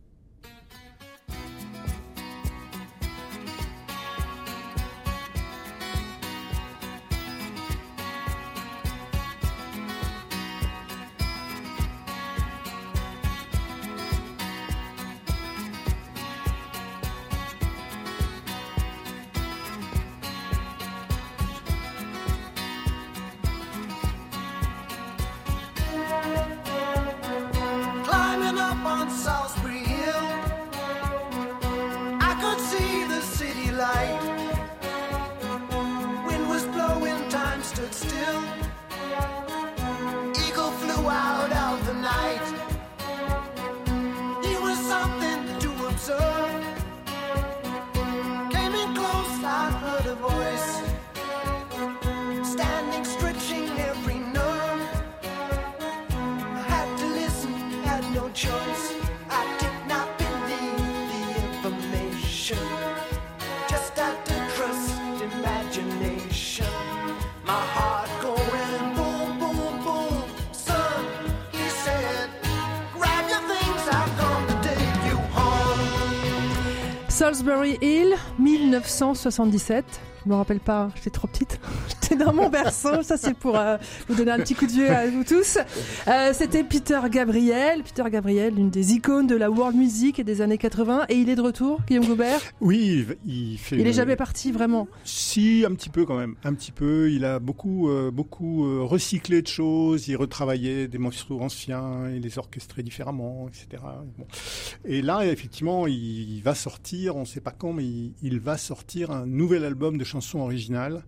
Salisbury Hill, mille neuf cent soixante-dix-sept. Je me rappelle pas, j'étais trop petite. J'étais dans mon berceau. Ça, c'est pour euh, vous donner un petit coup de vieux à vous tous. Euh, c'était Peter Gabriel. Peter Gabriel, l'une des icônes de la world music et des années quatre-vingts. Et il est de retour, Guillaume Gaubert. Oui, il fait. Il est jamais parti, vraiment. Si, un petit peu quand même. Un petit peu. Il a beaucoup, euh, beaucoup euh, recyclé de choses. Il retravaillait des morceaux anciens. Il les orchestrait différemment, et cetera. Bon. Et là, effectivement, il, il va sortir, on ne sait pas quand, mais il, il va sortir un nouvel album de chansons originales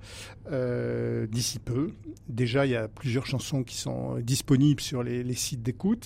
euh, d'ici peu. Déjà, il y a plusieurs chansons qui sont disponibles sur les, les sites d'écoute.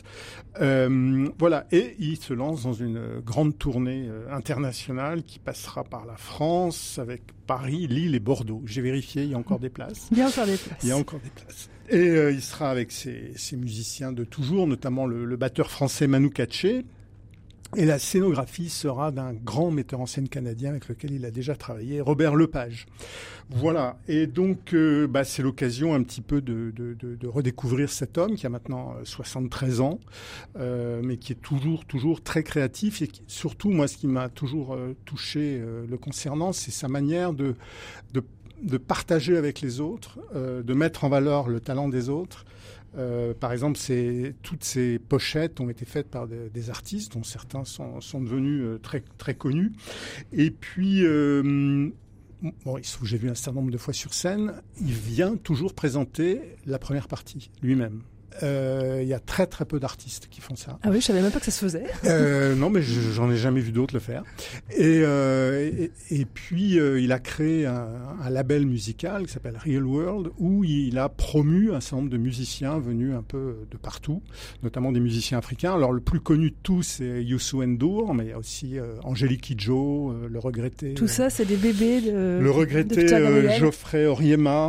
Euh, voilà, et il se lance dans une grande tournée euh, internationale qui passera par la France, avec Paris, Lille et Bordeaux. J'ai vérifié, il y a encore des places. Il y a encore des places. Il y a encore des places. Et euh, il sera avec ses, ses musiciens de toujours, notamment le, le batteur français Manu Katché. Et la scénographie sera d'un grand metteur en scène canadien avec lequel il a déjà travaillé, Robert Lepage. Voilà. Et donc, euh, bah, c'est l'occasion un petit peu de, de, de, de redécouvrir cet homme qui a maintenant soixante-treize ans, euh, mais qui est toujours, toujours très créatif. Et qui, surtout, moi, ce qui m'a toujours euh, touché euh, le concernant, c'est sa manière de, de, de partager avec les autres, euh, de mettre en valeur le talent des autres. Euh, par exemple, c'est, toutes ces pochettes ont été faites par de, des artistes, dont certains sont, sont devenus euh, très, très connus. Et puis, euh, bon, il se trouve que j'ai vu un certain nombre de fois sur scène, il vient toujours présenter la première partie, lui-même. Euh, il y a très très peu d'artistes qui font ça. Ah oui, je savais même pas que ça se faisait. Euh, non, mais je, j'en ai jamais vu d'autres le faire. Et, euh, et, et puis euh, il a créé un, un label musical qui s'appelle Real World, où il a promu un certain nombre de musiciens venus un peu de partout, notamment des musiciens africains. Alors le plus connu de tous, c'est Youssou N'Dour, mais il y a aussi euh, Angélique Kidjo, euh, le regretté. Tout ça, c'est des bébés de. Le regretté euh, Geoffrey Oriema.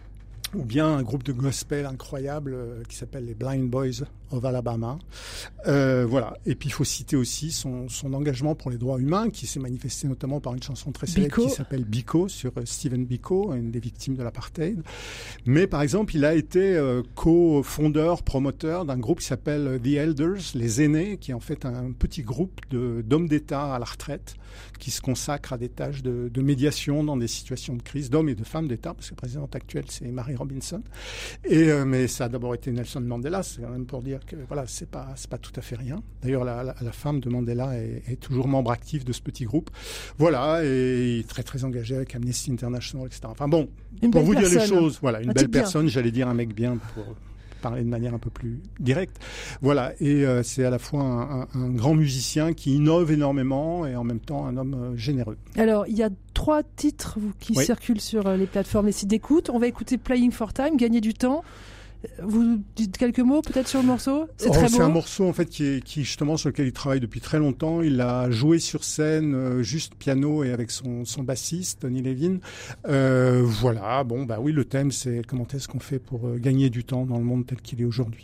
Ou bien un groupe de gospel incroyable euh, qui s'appelle les Blind Boys of Alabama. Euh, voilà. Et puis il faut citer aussi son, son engagement pour les droits humains, qui s'est manifesté notamment par une chanson très célèbre Biko. Qui s'appelle Biko, sur euh, Stephen Biko, une des victimes de l'apartheid. Mais par exemple, il a été euh, co-fondeur, promoteur d'un groupe qui s'appelle The Elders, les aînés, qui est en fait un petit groupe de, d'hommes d'État à la retraite, qui se consacrent à des tâches de, de médiation dans des situations de crise, d'hommes et de femmes d'État, parce que la présidente actuelle, c'est Mary Robinson. Et, euh, mais ça a d'abord été Nelson Mandela, c'est quand même pour dire que voilà, c'est pas, c'est pas tout à fait rien. D'ailleurs, la, la, la femme de Mandela est, est toujours membre actif de ce petit groupe. Voilà, et très très engagé avec Amnesty International, et cetera. Enfin bon, une pour vous personne. dire les choses, voilà, une un belle type personne, bien. J'allais dire un mec bien pour parler de manière un peu plus directe. Voilà, et euh, c'est à la fois un, un, un grand musicien qui innove énormément et en même temps un homme euh, généreux. Alors, il y a trois titres qui oui. circulent sur euh, les plateformes, les sites d'écoute. On va écouter Playing for Time, Gagner du temps. Vous dites quelques mots peut-être sur le morceau? C'est oh, très beau. C'est un morceau en fait qui, est, qui justement sur lequel il travaille depuis très longtemps. Il a joué sur scène euh, juste piano et avec son, son bassiste Tony Levin. Euh, voilà, bon bah oui, le thème c'est comment est-ce qu'on fait pour euh, gagner du temps dans le monde tel qu'il est aujourd'hui.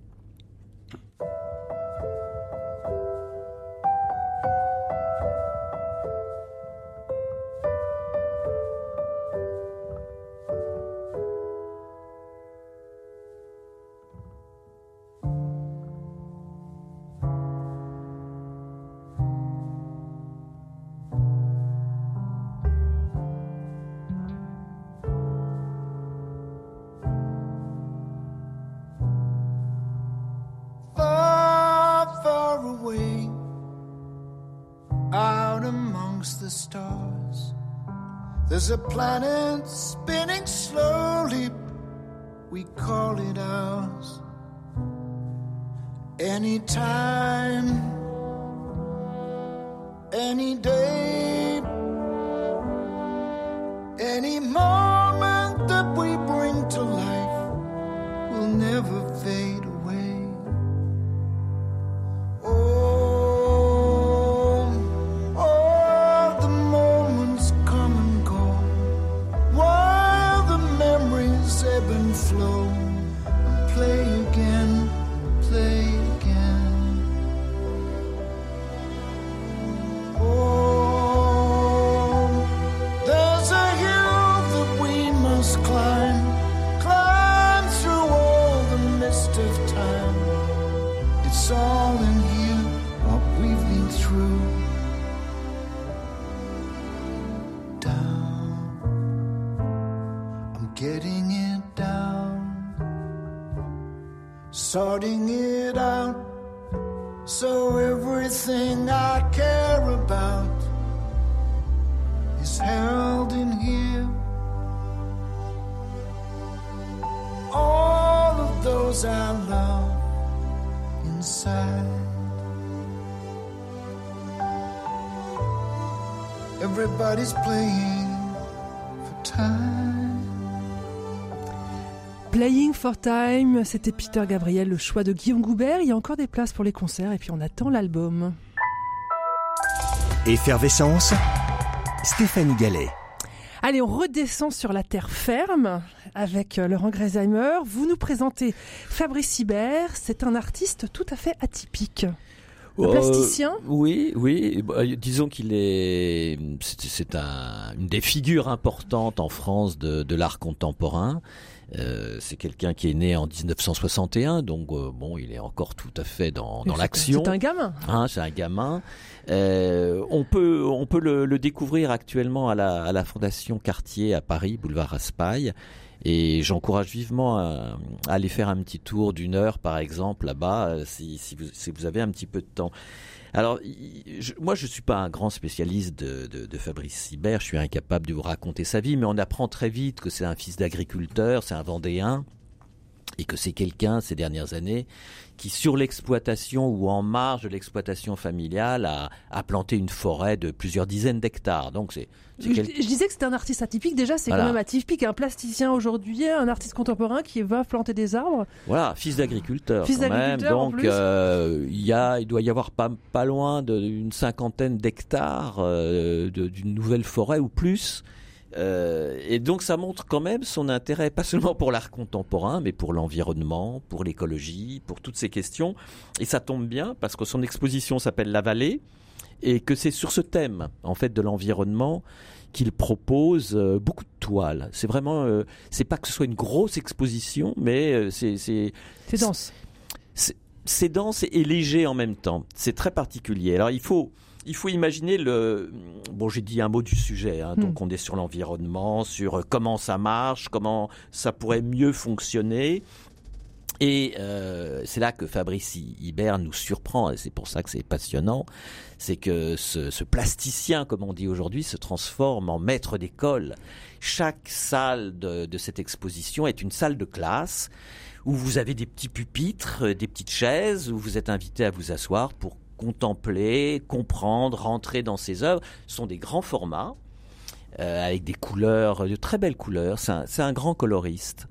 There's a planet spinning slowly, we call it ours. Anytime, any day, any moment that we bring to life will never fade away. Oh, ebb and flow and play again, play again. Oh, there's a hill that we must climb, climb through all the mist of time. It's all in here, what we've been through. Down, I'm getting it. Sorting it out, so everything I care about is held in here. All of those I love inside. Everybody's playing for time. Playing for Time, c'était Peter Gabriel, le choix de Guillaume Goubert. Il y a encore des places pour les concerts et puis on attend l'album. Effervescence, Stéphanie Gallet. Allez, on redescend sur la terre ferme avec Laurent Gresheimer. Vous nous présentez Fabrice Hibert. C'est un artiste tout à fait atypique. Un euh, plasticien ? Oui, oui. Disons qu'il est, c'est, c'est un, une des figures importantes en France de, de l'art contemporain. Euh, c'est quelqu'un qui est né en dix-neuf cent soixante et un, donc euh, bon, il est encore tout à fait dans, dans l'action. C'est un gamin. Hein, c'est un gamin. Euh, on peut, on peut le, le découvrir actuellement à la, à la Fondation Cartier à Paris, boulevard Raspail. Et j'encourage vivement à, à aller faire un petit tour d'une heure, par exemple, là-bas, si, si, vous, si vous avez un petit peu de temps. Alors, je, moi, je suis pas un grand spécialiste de, de, de Fabrice Hibert. Je suis incapable de vous raconter sa vie, mais on apprend très vite que c'est un fils d'agriculteur, c'est un Vendéen, et que c'est quelqu'un, ces dernières années, qui, sur l'exploitation ou en marge de l'exploitation familiale, a, a planté une forêt de plusieurs dizaines d'hectares. Donc, c'est, c'est je, quel... je disais que c'était un artiste atypique. Déjà, c'est voilà. Quand même atypique. Un plasticien aujourd'hui, un artiste contemporain qui va planter des arbres. Voilà, fils d'agriculteur fils quand d'agriculteur, même. En Donc, plus. euh, il, y a, il doit y avoir pas, pas loin d'une cinquantaine d'hectares euh, de, d'une nouvelle forêt ou plus. Euh, et donc ça montre quand même son intérêt, pas seulement pour l'art contemporain, mais pour l'environnement, pour l'écologie, pour toutes ces questions. Et ça tombe bien parce que son exposition s'appelle La Vallée et que c'est sur ce thème, en fait, de l'environnement qu'il propose euh, beaucoup de toiles. C'est vraiment, euh, c'est pas que ce soit une grosse exposition, mais euh, c'est, c'est, c'est dense. C'est, c'est dense et léger en même temps. C'est très particulier. Alors il faut Il faut imaginer le... Bon, j'ai dit un mot du sujet, hein, donc mmh. on est sur l'environnement, sur comment ça marche, comment ça pourrait mieux fonctionner. Et euh, c'est là que Fabrice Hibert nous surprend, et c'est pour ça que c'est passionnant, c'est que ce, ce plasticien, comme on dit aujourd'hui, se transforme en maître d'école. Chaque salle de, de cette exposition est une salle de classe où vous avez des petits pupitres, des petites chaises, où vous êtes invité à vous asseoir pour contempler, comprendre, rentrer dans ses œuvres. Ce sont des grands formats, euh, avec des couleurs, de très belles couleurs. C'est un, c'est un grand coloriste.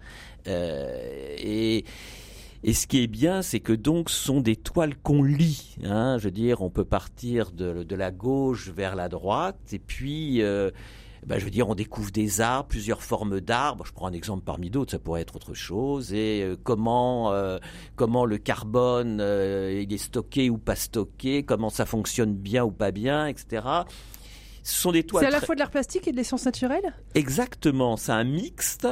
Euh, et, et ce qui est bien, c'est que donc ce sont des toiles qu'on lit. Hein, je veux dire, on peut partir de, de la gauche vers la droite, et puis... Euh, Ben, je veux dire, on découvre des arbres, plusieurs formes d'arbres. Je prends un exemple parmi d'autres, ça pourrait être autre chose. Et euh, comment euh, comment le carbone euh, il est stocké ou pas stocké, comment ça fonctionne bien ou pas bien, et cetera. Ce sont des toiles. C'est à la très... fois de l'art plastique et de l'essence naturelle. Exactement, c'est un mixte.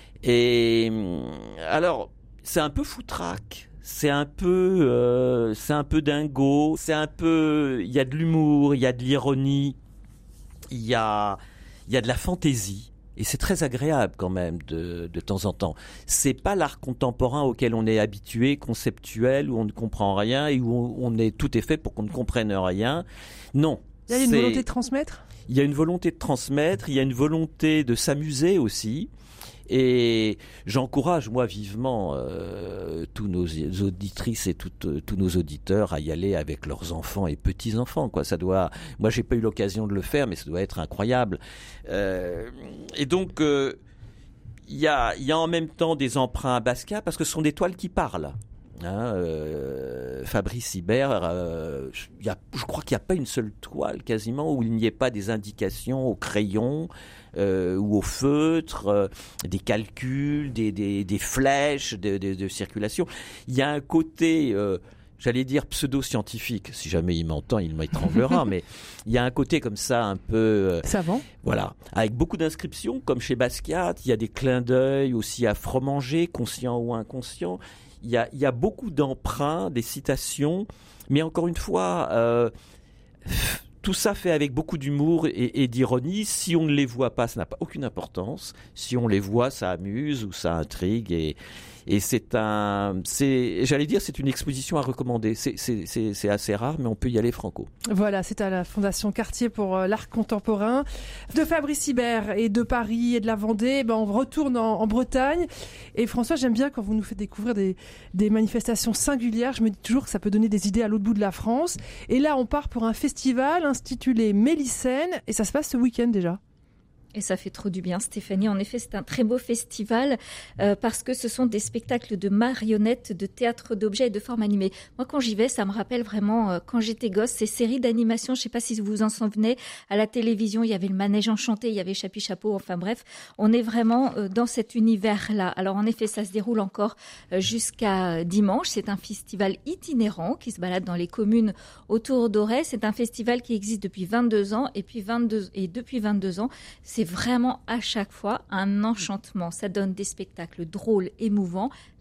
Et alors, c'est un peu foutraque. C'est un peu, euh, c'est un peu dingo. C'est un peu, il y a de l'humour, il y a de l'ironie, il y a Il y a de la fantaisie, et c'est très agréable quand même de, de temps en temps. C'est pas l'art contemporain auquel on est habitué, conceptuel, où on ne comprend rien et où on, on est tout est fait pour qu'on ne comprenne rien. Non. Il y a une volonté de transmettre. Il y a une volonté de transmettre, il y a une volonté de s'amuser aussi. Et j'encourage, moi, vivement euh, tous nos auditrices et toutes, euh, tous nos auditeurs à y aller avec leurs enfants et petits-enfants, quoi. Ça doit... Moi, j'ai pas eu l'occasion de le faire, mais ça doit être incroyable. Euh, et donc, il euh, y a, y a en même temps des emprunts à Basquiat, parce que ce sont des toiles qui parlent. Hein, euh, Fabrice Hibert, euh, y a, je crois qu'il n'y a pas une seule toile quasiment où il n'y ait pas des indications au crayon euh, ou au feutre, euh, des calculs, des, des, des flèches de, de, de circulation. Il y a un côté, euh, j'allais dire pseudo-scientifique, si jamais il m'entend, il m'étranglera, mais il y a un côté comme ça un peu... Euh, savant. Voilà, avec beaucoup d'inscriptions, comme chez Basquiat. Il y a des clins d'œil aussi à Fromager, conscient ou inconscient. Il y a, il y a beaucoup d'emprunts, des citations, mais encore une fois, euh, tout ça fait avec beaucoup d'humour et, et d'ironie. Si on ne les voit pas, ça n'a pas aucune importance. Si on les voit, ça amuse ou ça intrigue. Et, et c'est un, c'est, j'allais dire, c'est une exposition à recommander. C'est, c'est, c'est, c'est assez rare, mais on peut y aller franco. Voilà, c'est à la Fondation Cartier pour l'art contemporain de Fabrice Hibert et de Paris et de la Vendée. Ben, on retourne en, en Bretagne. Et François, j'aime bien quand vous nous faites découvrir des, des manifestations singulières. Je me dis toujours que ça peut donner des idées à l'autre bout de la France. Et là, on part pour un festival intitulé Mélicène. Et ça se passe ce week-end déjà. Et ça fait trop du bien, Stéphanie. En effet, c'est un très beau festival euh, parce que ce sont des spectacles de marionnettes, de théâtre d'objets et de formes animées. Moi, quand j'y vais, ça me rappelle vraiment, euh, quand j'étais gosse, ces séries d'animation, je ne sais pas si vous vous en souvenez, à la télévision, il y avait le manège enchanté, il y avait Chapi Chapeau, enfin bref, on est vraiment euh, dans cet univers-là. Alors en effet, ça se déroule encore euh, jusqu'à dimanche. C'est un festival itinérant qui se balade dans les communes autour d'Auray. C'est un festival qui existe depuis vingt-deux ans et, puis vingt-deux, et depuis vingt-deux ans, c'est vraiment à chaque fois un enchantement. Ça donne des spectacles drôles, émouvants,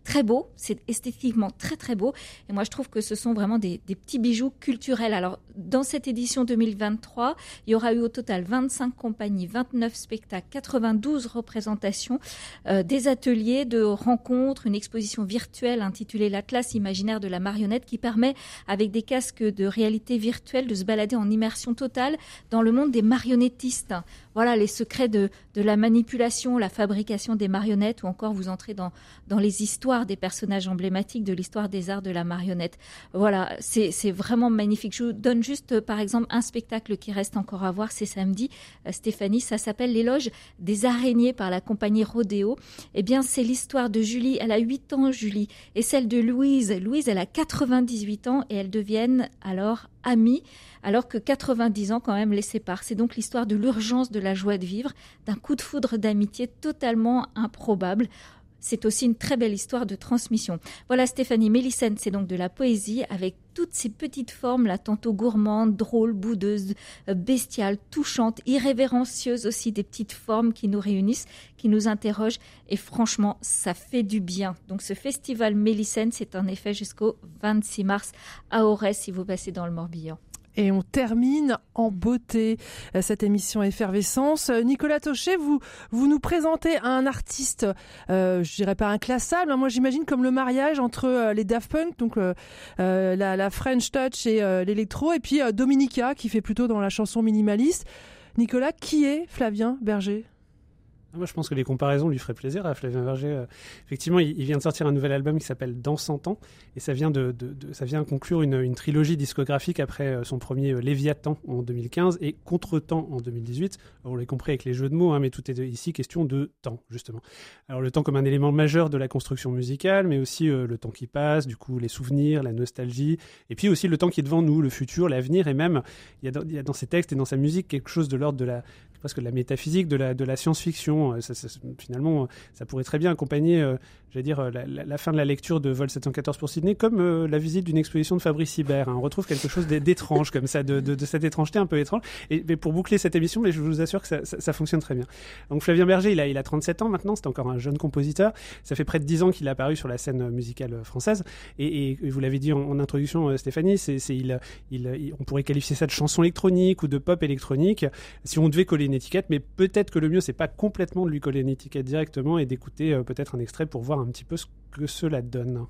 très beau, c'est esthétiquement très très beau. Et moi je trouve que ce sont vraiment des, des petits bijoux culturels. Alors dans cette édition deux mille vingt-trois, il y aura eu au total vingt-cinq compagnies, vingt-neuf spectacles, quatre-vingt-douze représentations, euh, des ateliers de rencontres, une exposition virtuelle intitulée l'Atlas imaginaire de la marionnette qui permet avec des casques de réalité virtuelle de se balader en immersion totale dans le monde des marionnettistes. Voilà les secrets de, de la manipulation, la fabrication des marionnettes, ou encore vous entrez dans, dans les histoires des personnages emblématiques de l'histoire des arts de la marionnette. Voilà, c'est, c'est vraiment magnifique. Je vous donne juste, par exemple, un spectacle qui reste encore à voir, c'est samedi. Euh, Stéphanie, ça s'appelle L'éloge des araignées par la compagnie Rodéo. Eh bien, c'est l'histoire de Julie. Elle a huit ans, Julie, et celle de Louise. Louise, elle a quatre-vingt-dix-huit ans et elles deviennent alors amies, alors que quatre-vingt-dix ans quand même les séparent. C'est donc l'histoire de l'urgence de la joie de vivre, d'un coup de foudre d'amitié totalement improbable. C'est aussi une très belle histoire de transmission. Voilà, Stéphanie Mélissène, c'est donc de la poésie avec toutes ces petites formes, là, tantôt gourmandes, drôles, boudeuses, bestiales, touchantes, irrévérencieuses aussi, des petites formes qui nous réunissent, qui nous interrogent. Et franchement, ça fait du bien. Donc ce festival Mélissène, c'est en effet jusqu'au vingt-six mars à Auray, si vous passez dans le Morbihan. Et on termine en beauté cette émission Effervescence. Nicolas Tochet, vous, vous nous présentez un artiste, euh, je dirais pas inclassable, hein, moi j'imagine comme le mariage entre euh, les Daft Punk, donc euh, euh, la, la French Touch et euh, l'électro, et puis euh, Dominica qui fait plutôt dans la chanson minimaliste. Nicolas, qui est Flavien Berger ? Moi, je pense que les comparaisons lui feraient plaisir à Flavien Berger. Euh, effectivement, il, il vient de sortir un nouvel album qui s'appelle Dans cent ans, et ça vient de, de, de ça vient conclure une, une trilogie discographique après euh, son premier euh, Léviathan en deux mille quinze et Contretemps en deux mille dix-huit. Alors, on l'a compris avec les jeux de mots, hein, mais tout est ici question de temps, justement. Alors, le temps comme un élément majeur de la construction musicale, mais aussi euh, le temps qui passe, du coup, les souvenirs, la nostalgie, et puis aussi le temps qui est devant nous, le futur, l'avenir, et même, il y a dans, il y a dans ses textes et dans sa musique quelque chose de l'ordre de la presque de la métaphysique, de la, de la science-fiction. Ça, ça, finalement, ça pourrait très bien accompagner, euh, j'allais dire, la, la, la fin de la lecture de Vol sept cent quatorze pour Sydney, comme euh, la visite d'une exposition de Fabrice Hibert. Hein. On retrouve quelque chose d'étrange, comme ça, de, de, de cette étrangeté un peu étrange. Et mais pour boucler cette émission, mais je vous assure que ça, ça, ça fonctionne très bien. Donc Flavien Berger, il a, il a trente-sept ans maintenant, c'est encore un jeune compositeur. Ça fait près de dix ans qu'il est apparu sur la scène musicale française. Et, et vous l'avez dit en, en introduction, Stéphanie, c'est, c'est, il, il, il, on pourrait qualifier ça de chanson électronique ou de pop électronique, si on devait coller une étiquette, mais peut-être que le mieux, c'est pas complètement de lui coller une étiquette directement et d'écouter euh, peut-être un extrait pour voir un petit peu ce que cela donne.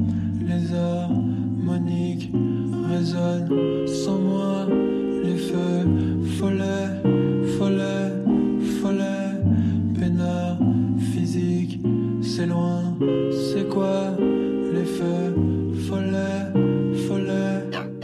Les harmoniques résonnent sans moi, les feux follets, follets, follets, peinards physiques, c'est loin, c'est quoi les feux follets, follets.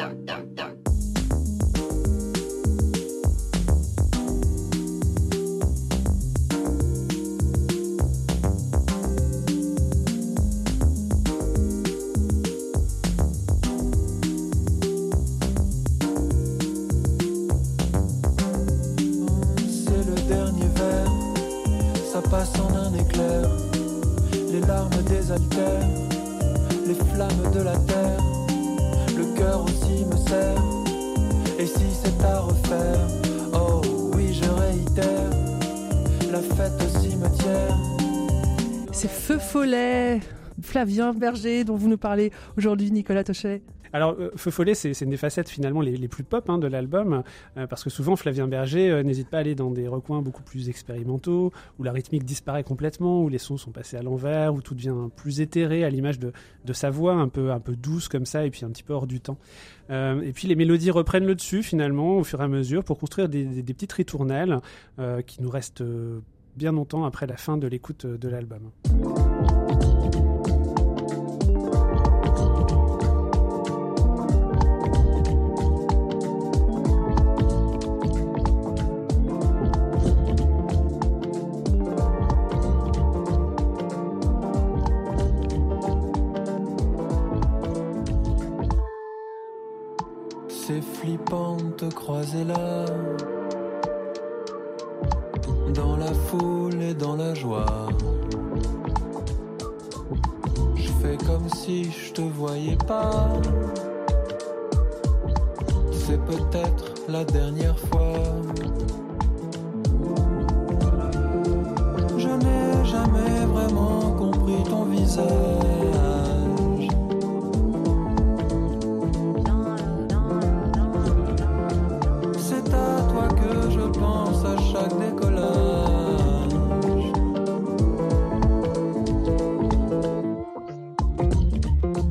Passe en un éclair, les larmes désaltèrent, les flammes de la terre, le cœur aussi me serre, et si c'est à refaire, oh oui je réitère, la fête au cimetière. C'est Feu Follet, Flavien Berger dont vous nous parlez aujourd'hui, Nicolas Tochet. Alors, euh, Feu Follet, c'est, c'est une des facettes finalement les, les plus pop hein, de l'album, euh, parce que souvent Flavien Berger euh, n'hésite pas à aller dans des recoins beaucoup plus expérimentaux, où la rythmique disparaît complètement, où les sons sont passés à l'envers, où tout devient plus éthéré à l'image de, de sa voix, un peu, un peu douce comme ça, et puis un petit peu hors du temps. Euh, et puis les mélodies reprennent le dessus finalement au fur et à mesure pour construire des, des, des petites ritournelles euh, qui nous restent euh, bien longtemps après la fin de l'écoute de l'album. C'est flippant de te croiser là, dans la foule et dans la joie. Je fais comme si je te voyais pas. C'est peut-être la dernière fois. Je n'ai jamais vraiment compris ton visage.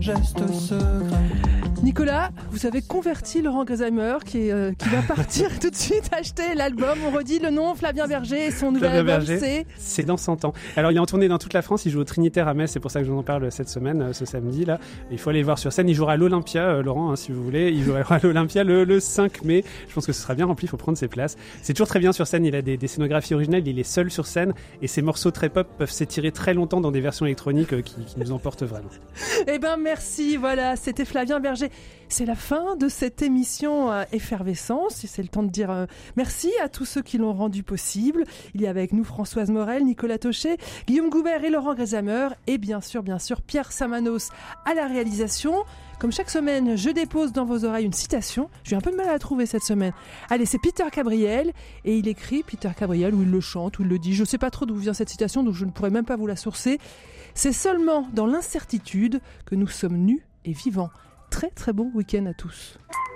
geste secret. Nicolas, vous avez converti Laurent Grésheimer qui, est, euh, qui va partir tout de suite acheter l'album. On redit le nom, Flavien Berger, et son nouvel Flavien album, Berger, c'est... C'est dans cent ans. Alors il est en tournée dans toute la France, il joue au Trinitaire à Metz, c'est pour ça que je vous en parle cette semaine, euh, ce samedi là. Il faut aller le voir sur scène, il jouera à l'Olympia, euh, Laurent, hein, si vous voulez. Il jouera à l'Olympia le, le cinq mai. Je pense que ce sera bien rempli, il faut prendre ses places. C'est toujours très bien sur scène, il a des, des scénographies originales, il est seul sur scène, et ses morceaux très pop peuvent s'étirer très longtemps dans des versions électroniques euh, qui, qui nous emportent vraiment. Eh ben merci, voilà, c'était Flavien Berger. C'est la fin de cette émission euh, Effervescence, et c'est le temps de dire euh, merci à tous ceux qui l'ont rendu possible. Il y a avec nous Françoise Morel, Nicolas Taucher, Guillaume Goubert et Laurent Grésheimer, et bien sûr, bien sûr, Pierre Samanos à la réalisation. Comme chaque semaine, je dépose dans vos oreilles une citation. J'ai eu un peu de mal à la trouver cette semaine. Allez, c'est Peter Gabriel, et il écrit, Peter Gabriel, ou il le chante, ou il le dit. Je ne sais pas trop d'où vient cette citation, donc je ne pourrais même pas vous la sourcer. C'est seulement dans l'incertitude que nous sommes nus et vivants. Très très bon week-end à tous.